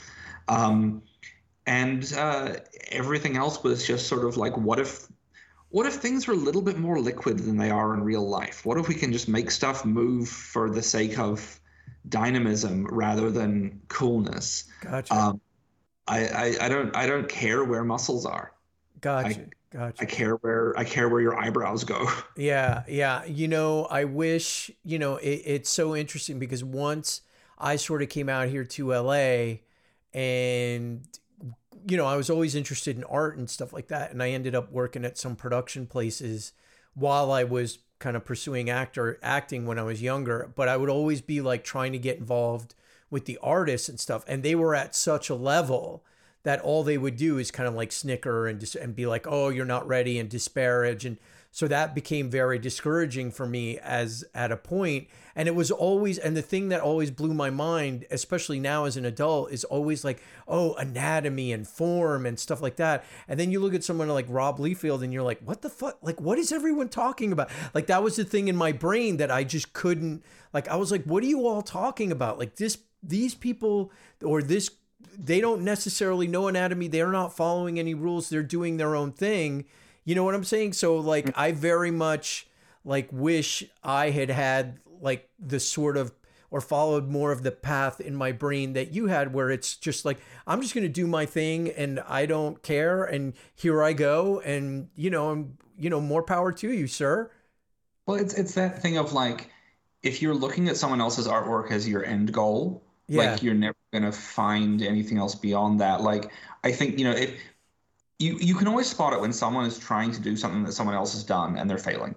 And everything else was just sort of like, what if things were a little bit more liquid than they are in real life? What if we can just make stuff move for the sake of dynamism rather than coolness? Gotcha. I don't care where muscles are. Gotcha. I care where your eyebrows go. Yeah. I wish, it's so interesting because once I sort of came out here to LA and I was always interested in art and stuff like that. And I ended up working at some production places while I was kind of pursuing acting when I was younger. But I would always be like trying to get involved with the artists and stuff. And they were at such a level that all they would do is kind of like snicker and be like, oh, you're not ready, and disparage. And so that became very discouraging for me as at a point. And it was always, and the thing that always blew my mind, especially now as an adult, is always like, oh, anatomy and form and stuff like that. And then you look at someone like Rob Liefeld and you're like, what the fuck? Like, what is everyone talking about? Like, that was the thing in my brain that I just couldn't, like, I was like, what are you all talking about? Like these people or this, they don't necessarily know anatomy. They're not following any rules. They're doing their own thing. You know what I'm saying? So like, I very much like wish I had like the sort of, or followed more of the path in my brain that you had, where it's just like, I'm just going to do my thing and I don't care. And here I go. And, more power to you, sir. Well, it's that thing of like, if you're looking at someone else's artwork as your end goal, like you're never going to find anything else beyond that. Like, I think, if you can always spot it when someone is trying to do something that someone else has done and they're failing.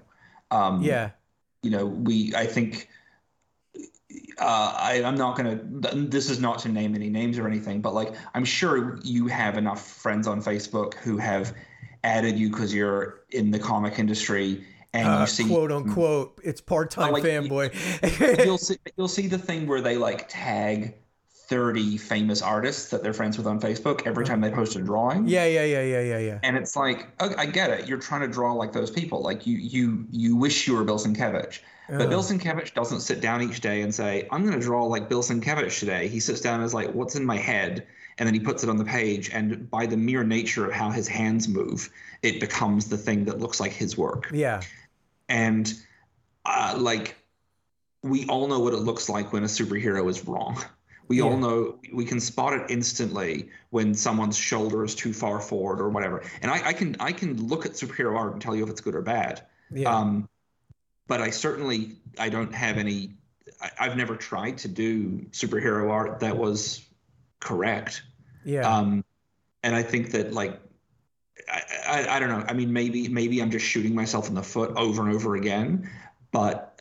I think I'm not going to, this is not to name any names or anything, but like, I'm sure you have enough friends on Facebook who have added you because you're in the comic industry and you see, quote unquote, it's part-time fanboy. you'll see the thing where they like tag 30 famous artists that they're friends with on Facebook every time they post a drawing. Yeah. And it's like, okay, I get it. You're trying to draw like those people. Like you wish you were Bill Sienkiewicz. But Bill Sienkiewicz doesn't sit down each day and say, I'm going to draw like Bill Sienkiewicz today. He sits down and is like, what's in my head? And then he puts it on the page. And by the mere nature of how his hands move, it becomes the thing that looks like his work. Yeah. And we all know what it looks like when a superhero is wrong. We all know, we can spot it instantly when someone's shoulder is too far forward or whatever. And I can look at superhero art and tell you if it's good or bad. Yeah. But I don't have any. I've never tried to do superhero art that was correct. Yeah. And I think that like, I don't know. I mean, maybe I'm just shooting myself in the foot over and over again. But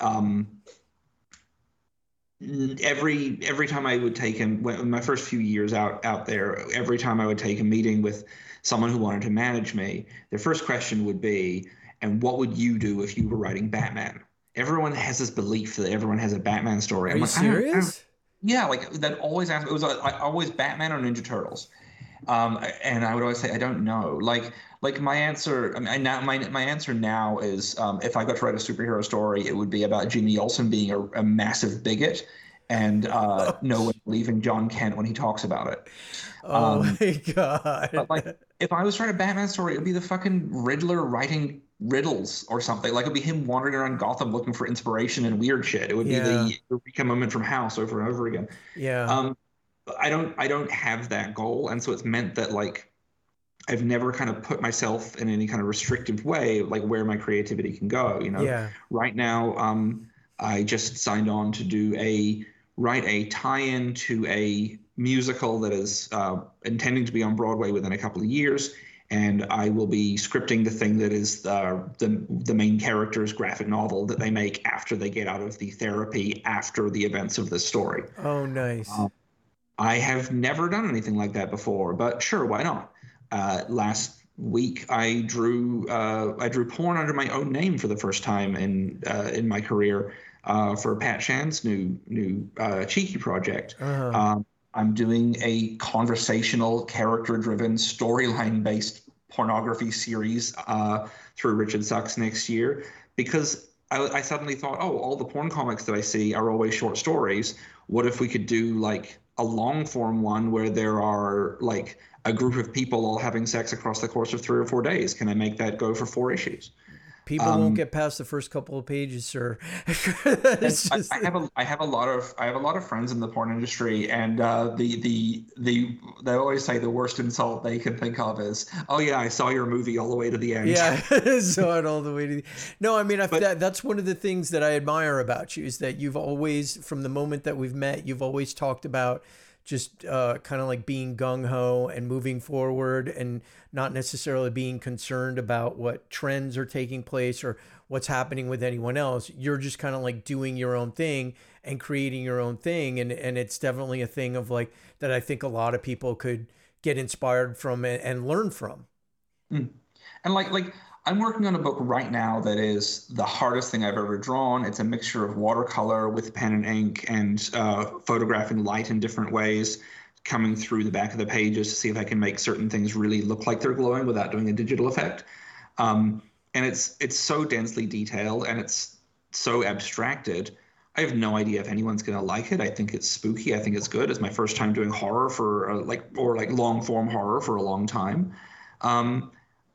every time I would take him, when my first few years out there, every time I would take a meeting with someone who wanted to manage me, their first question would be, and what would you do if you were writing Batman? Everyone has this belief that everyone has a Batman story. Are you serious? Yeah, like that always asked. It was always Batman or Ninja Turtles, and I would always say I don't know. Like my answer. I mean, my answer now is if I got to write a superhero story, it would be about Jimmy Olsen being a massive bigot, and no one believing John Kent when he talks about it. Oh my god! But like, if I was writing a Batman story, it would be the fucking Riddler writing riddles or something. Like, it'd be him wandering around Gotham looking for inspiration and weird shit. It would be the Eureka moment from House over and over again. Yeah. I don't have that goal, and so it's meant that like I've never kind of put myself in any kind of restrictive way, like where my creativity can go. Yeah. Right now, I just signed on to write a tie-in to a musical that is intending to be on Broadway within a couple of years, and I will be scripting the thing that is the main character's graphic novel that they make after they get out of the therapy after the events of this story. Oh, nice. I have never done anything like that before, but sure, why not? Last week, I drew porn under my own name for the first time in my career for Pat Shan's new Cheeky project. I'm doing a conversational, character-driven, storyline-based pornography series through Richard Sucks next year, because I suddenly thought, oh, all the porn comics that I see are always short stories. What if we could do like a long-form one where there are like a group of people all having sex across the course of 3 or 4 days? Can I make that go for 4 issues? People won't get past the first couple of pages, sir. I have a lot of friends in the porn industry, and they always say the worst insult they can think of is, "Oh yeah, I saw your movie all the way to the end." Yeah, saw it all the way to the. No, I mean that's one of the things that I admire about you, is that you've always, from the moment that we've met, you've always talked about just kind of like being gung-ho and moving forward and not necessarily being concerned about what trends are taking place or what's happening with anyone else. You're just kind of like doing your own thing and creating your own thing. And it's definitely a thing of like that I think a lot of people could get inspired from and learn from. And like I'm working on a book right now that is the hardest thing I've ever drawn. It's a mixture of watercolor with pen and ink and photographing light in different ways, coming through the back of the pages to see if I can make certain things really look like they're glowing without doing a digital effect. And it's so densely detailed and it's so abstracted. I have no idea if anyone's going to like it. I think it's spooky. I think it's good. It's my first time doing horror for long form horror for a long time.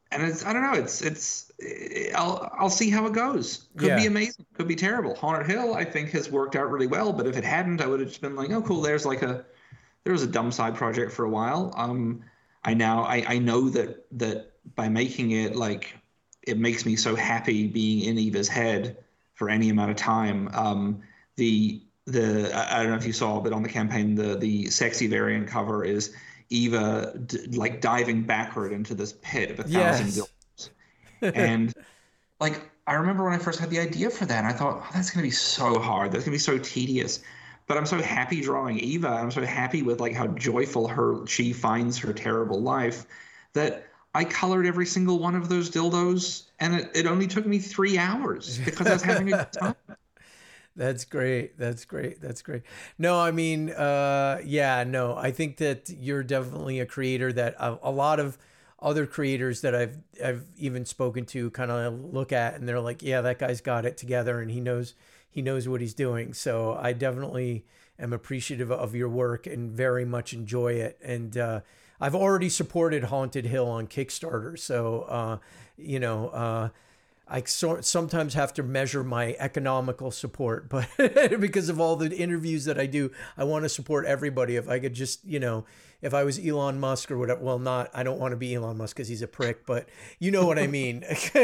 and it's I don't know. I'll see how it goes. Could be amazing. Could be terrible. Haunted Hill, I think, has worked out really well. But if it hadn't, I would have just been like, oh, cool. There was a dumb side project for a while. I know that by making it, like, it makes me so happy being in Eva's head for any amount of time. I don't know if you saw, but on the campaign, the sexy variant cover is Eva like diving backward into this pit of 1,000 dildos. And like, I remember when I first had the idea for that, I thought, oh, that's going to be so hard. That's going to be so tedious. But I'm so happy drawing Eva. I'm so happy with like how joyful she finds her terrible life that I colored every single one of those dildos, and it only took me 3 hours because I was having a good time. That's great. That's great. That's great. No, I mean, no, I think that you're definitely a creator that a lot of other creators that I've even spoken to kind of look at, and they're like, yeah, that guy's got it together and he knows what he's doing. So I definitely am appreciative of your work and very much enjoy it. And I've already supported Haunted Hill on Kickstarter. So, I sometimes have to measure my economical support, but because of all the interviews that I do, I want to support everybody. If I could just, if I was Elon Musk or whatever, well, I don't want to be Elon Musk because he's a prick, but you know what I mean,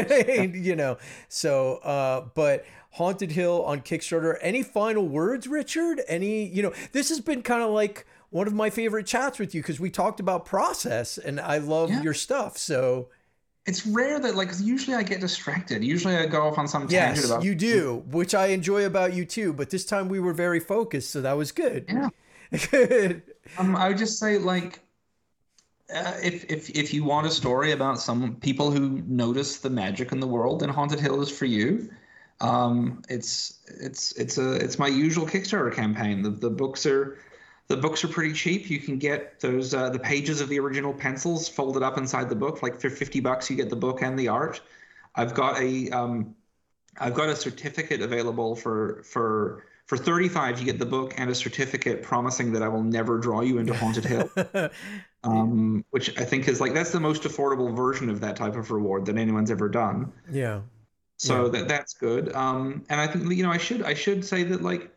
So, but Haunted Hill on Kickstarter, any final words, Richard? This has been kind of like one of my favorite chats with you because we talked about process and I love your stuff. So it's rare that, like, usually I get distracted. Usually I go off on some tangent about... Yes, you do, which I enjoy about you too. But this time we were very focused, so that was good. Yeah. Good. I would just say, like, if you want a story about some people who notice the magic in the world, then Haunted Hill is for you. It's my usual Kickstarter campaign. The books are pretty cheap. You can get those the pages of the original pencils folded up inside the book. Like for $50, you get the book and the art. I've got a certificate available for $35. You get the book and a certificate promising that I will never draw you into Haunted Hill. Which I think is like that's the most affordable version of that type of reward that anyone's ever done. Yeah. So that's good. And I think I should say that like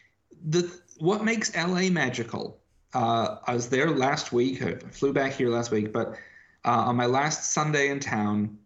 what makes LA magical? I was there last week. I flew back here last week, but on my last Sunday in town,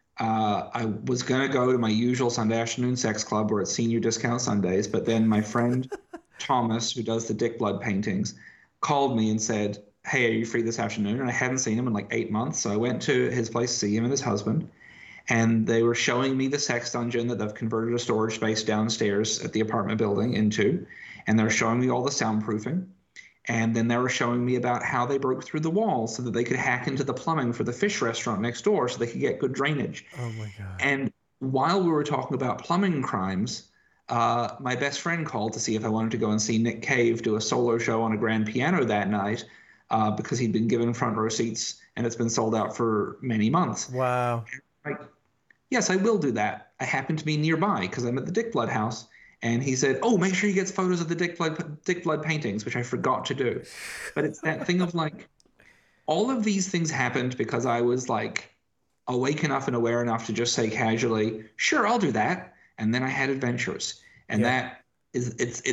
I was going to go to my usual Sunday afternoon sex club where it's senior discount Sundays. But then my friend Thomas, who does the Dick Blood paintings, called me and said, hey, are you free this afternoon? And I hadn't seen him in like 8 months. So I went to his place to see him and his husband. And they were showing me the sex dungeon that they've converted a storage space downstairs at the apartment building into. And they're showing me all the soundproofing. And then they were showing me about how they broke through the wall so that they could hack into the plumbing for the fish restaurant next door so they could get good drainage. Oh, my God. And while we were talking about plumbing crimes, my best friend called to see if I wanted to go and see Nick Cave do a solo show on a grand piano that night because he'd been given front row seats and it's been sold out for many months. Wow. Like, yes, I will do that. I happen to be nearby because I'm at the Dick Blood house. And he said, oh, make sure you get photos of the Dick Blood paintings, which I forgot to do. But it's that thing of like, all of these things happened because I was like awake enough and aware enough to just say casually, sure, I'll do that. And then I had adventures. And that is,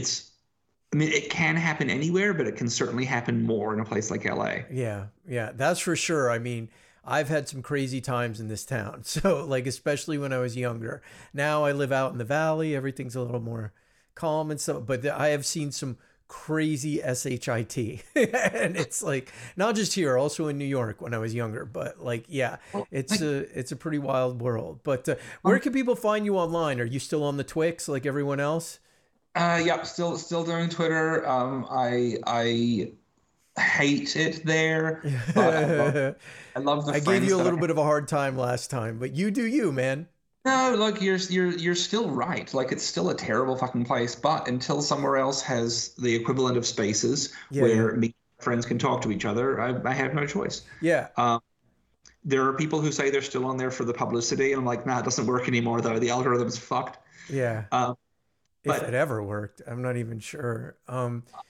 I mean, it can happen anywhere, but it can certainly happen more in a place like LA. Yeah, that's for sure. I mean, I've had some crazy times in this town. So like, especially when I was younger. Now I live out in the valley. Everything's a little more calm and stuff, but I have seen some crazy SHIT and it's like, not just here, also in New York when I was younger, but like, it's a pretty wild world. But where can people find you online? Are you still on the Twix like everyone else? Still doing Twitter. I hate it there, but I love the friends. I gave you a little bit of a hard time last time, but you do you, man. No, look, you're still right. Like, it's still a terrible fucking place, but until somewhere else has the equivalent of spaces where me and friends can talk to each other, I have no choice. Yeah. There are people who say they're still on there for the publicity, and I'm like, nah, it doesn't work anymore though. The algorithm's fucked. Yeah. If it ever worked, I'm not even sure.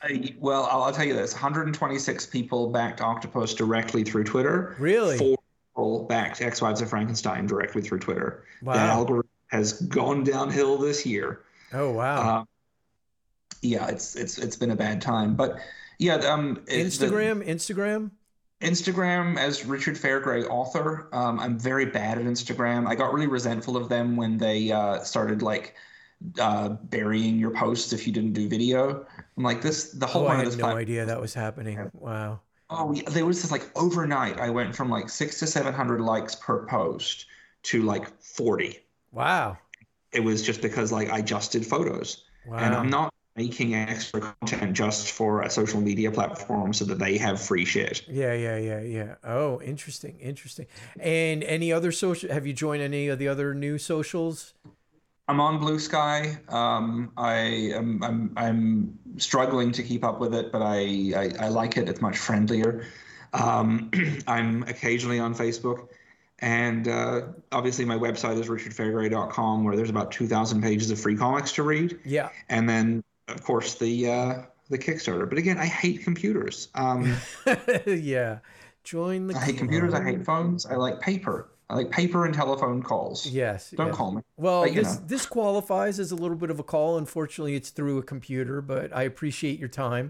Well, I'll tell you this: 126 people backed Octopus directly through Twitter. Really? backed Ex-Wives of Frankenstein directly through Twitter. Wow. That algorithm has gone downhill this year. Oh, wow. Yeah, it's been a bad time. But yeah, Instagram? Instagram as Richard Fairgray author. I'm very bad at Instagram. I got really resentful of them when they started like burying your posts if you didn't do video. I'm like, the whole I point of had this no platform. idea that was happening. Wow. Oh, there was this like overnight. I went from like 600 to 700 likes per post to like 40. Wow. It was just because like I just did photos, and I'm not making extra content just for a social media platform so that they have free shit. Yeah. Oh, interesting. And any other social? Have you joined any of the other new socials? I'm on Blue Sky. I'm struggling to keep up with it, but I like it. It's much friendlier. I'm occasionally on Facebook, and obviously my website is richardfairgray.com, where there's about 2,000 pages of free comics to read. Yeah. And then of course the Kickstarter. But again, I hate computers. Yeah. Join the. I hate computers. I hate phones. I like paper. I like paper and telephone calls. Yes. Don't call me. Well, this qualifies as a little bit of a call. Unfortunately, it's through a computer, but I appreciate your time.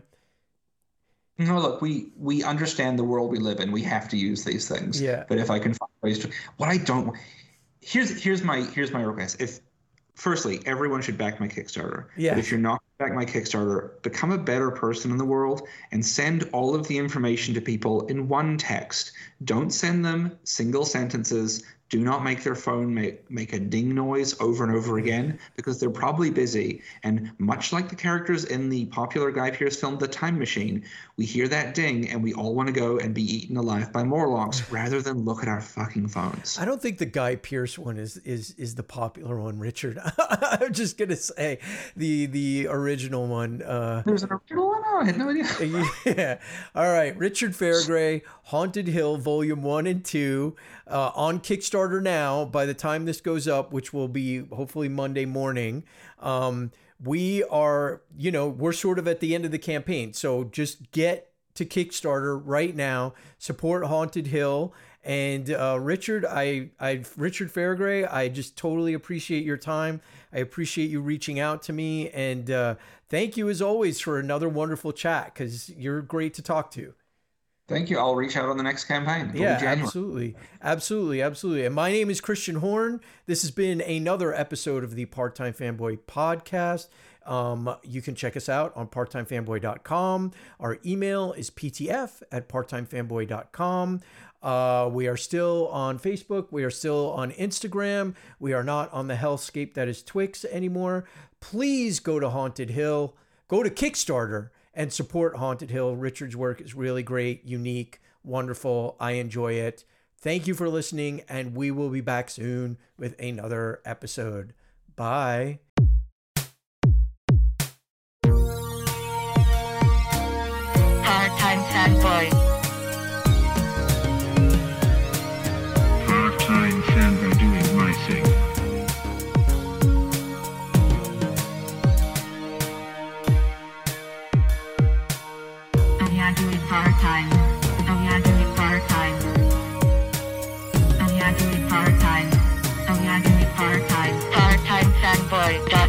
No, look, we understand the world we live in. We have to use these things. Yeah. But if I can find ways to, what I don't, here's my request. Firstly, everyone should back my Kickstarter. Yeah. But if you're not going to back my Kickstarter, become a better person in the world and send all of the information to people in one text. Don't send them single sentences. Do not make their phone make a ding noise over and over again, because they're probably busy. And much like the characters in the popular Guy Pearce film, The Time Machine, we hear that ding and we all want to go and be eaten alive by Morlocks rather than look at our fucking phones. I don't think the Guy Pearce one is the popular one, Richard. I'm just gonna say the original one. There's an original one? Oh, I had no idea. Yeah. All right. Richard Fairgray, Haunted Hill, Volume 1 and 2, on Kickstarter now. By the time this goes up, which will be hopefully Monday morning, we are, we're sort of at the end of the campaign. So just get to Kickstarter right now, support Haunted Hill. And Richard Fairgray, I just totally appreciate your time. I appreciate you reaching out to me. And thank you as always for another wonderful chat, because you're great to talk to. Thank you. I'll reach out on the next campaign. Yeah, absolutely. And my name is Christian Horn. This has been another episode of the Part-Time Fanboy podcast. You can check us out on parttimefanboy.com. Our email is ptf@parttimefanboy.com. We are still on Facebook. We are still on Instagram. We are not on the hellscape that is Twix anymore. Please go to Haunted Hill. Go to Kickstarter and support Haunted Hill. Richard's work is really great, unique, wonderful. I enjoy it. Thank you for listening, and we will be back soon with another episode. Bye. Part-Time Fanboy. Part-time fanboy doing my thing. Oh yeah, do it part-time. Oh yeah, do it part-time. Oh yeah, do it part-time. Oh yeah, do it part-time. Part-Time Fanboy.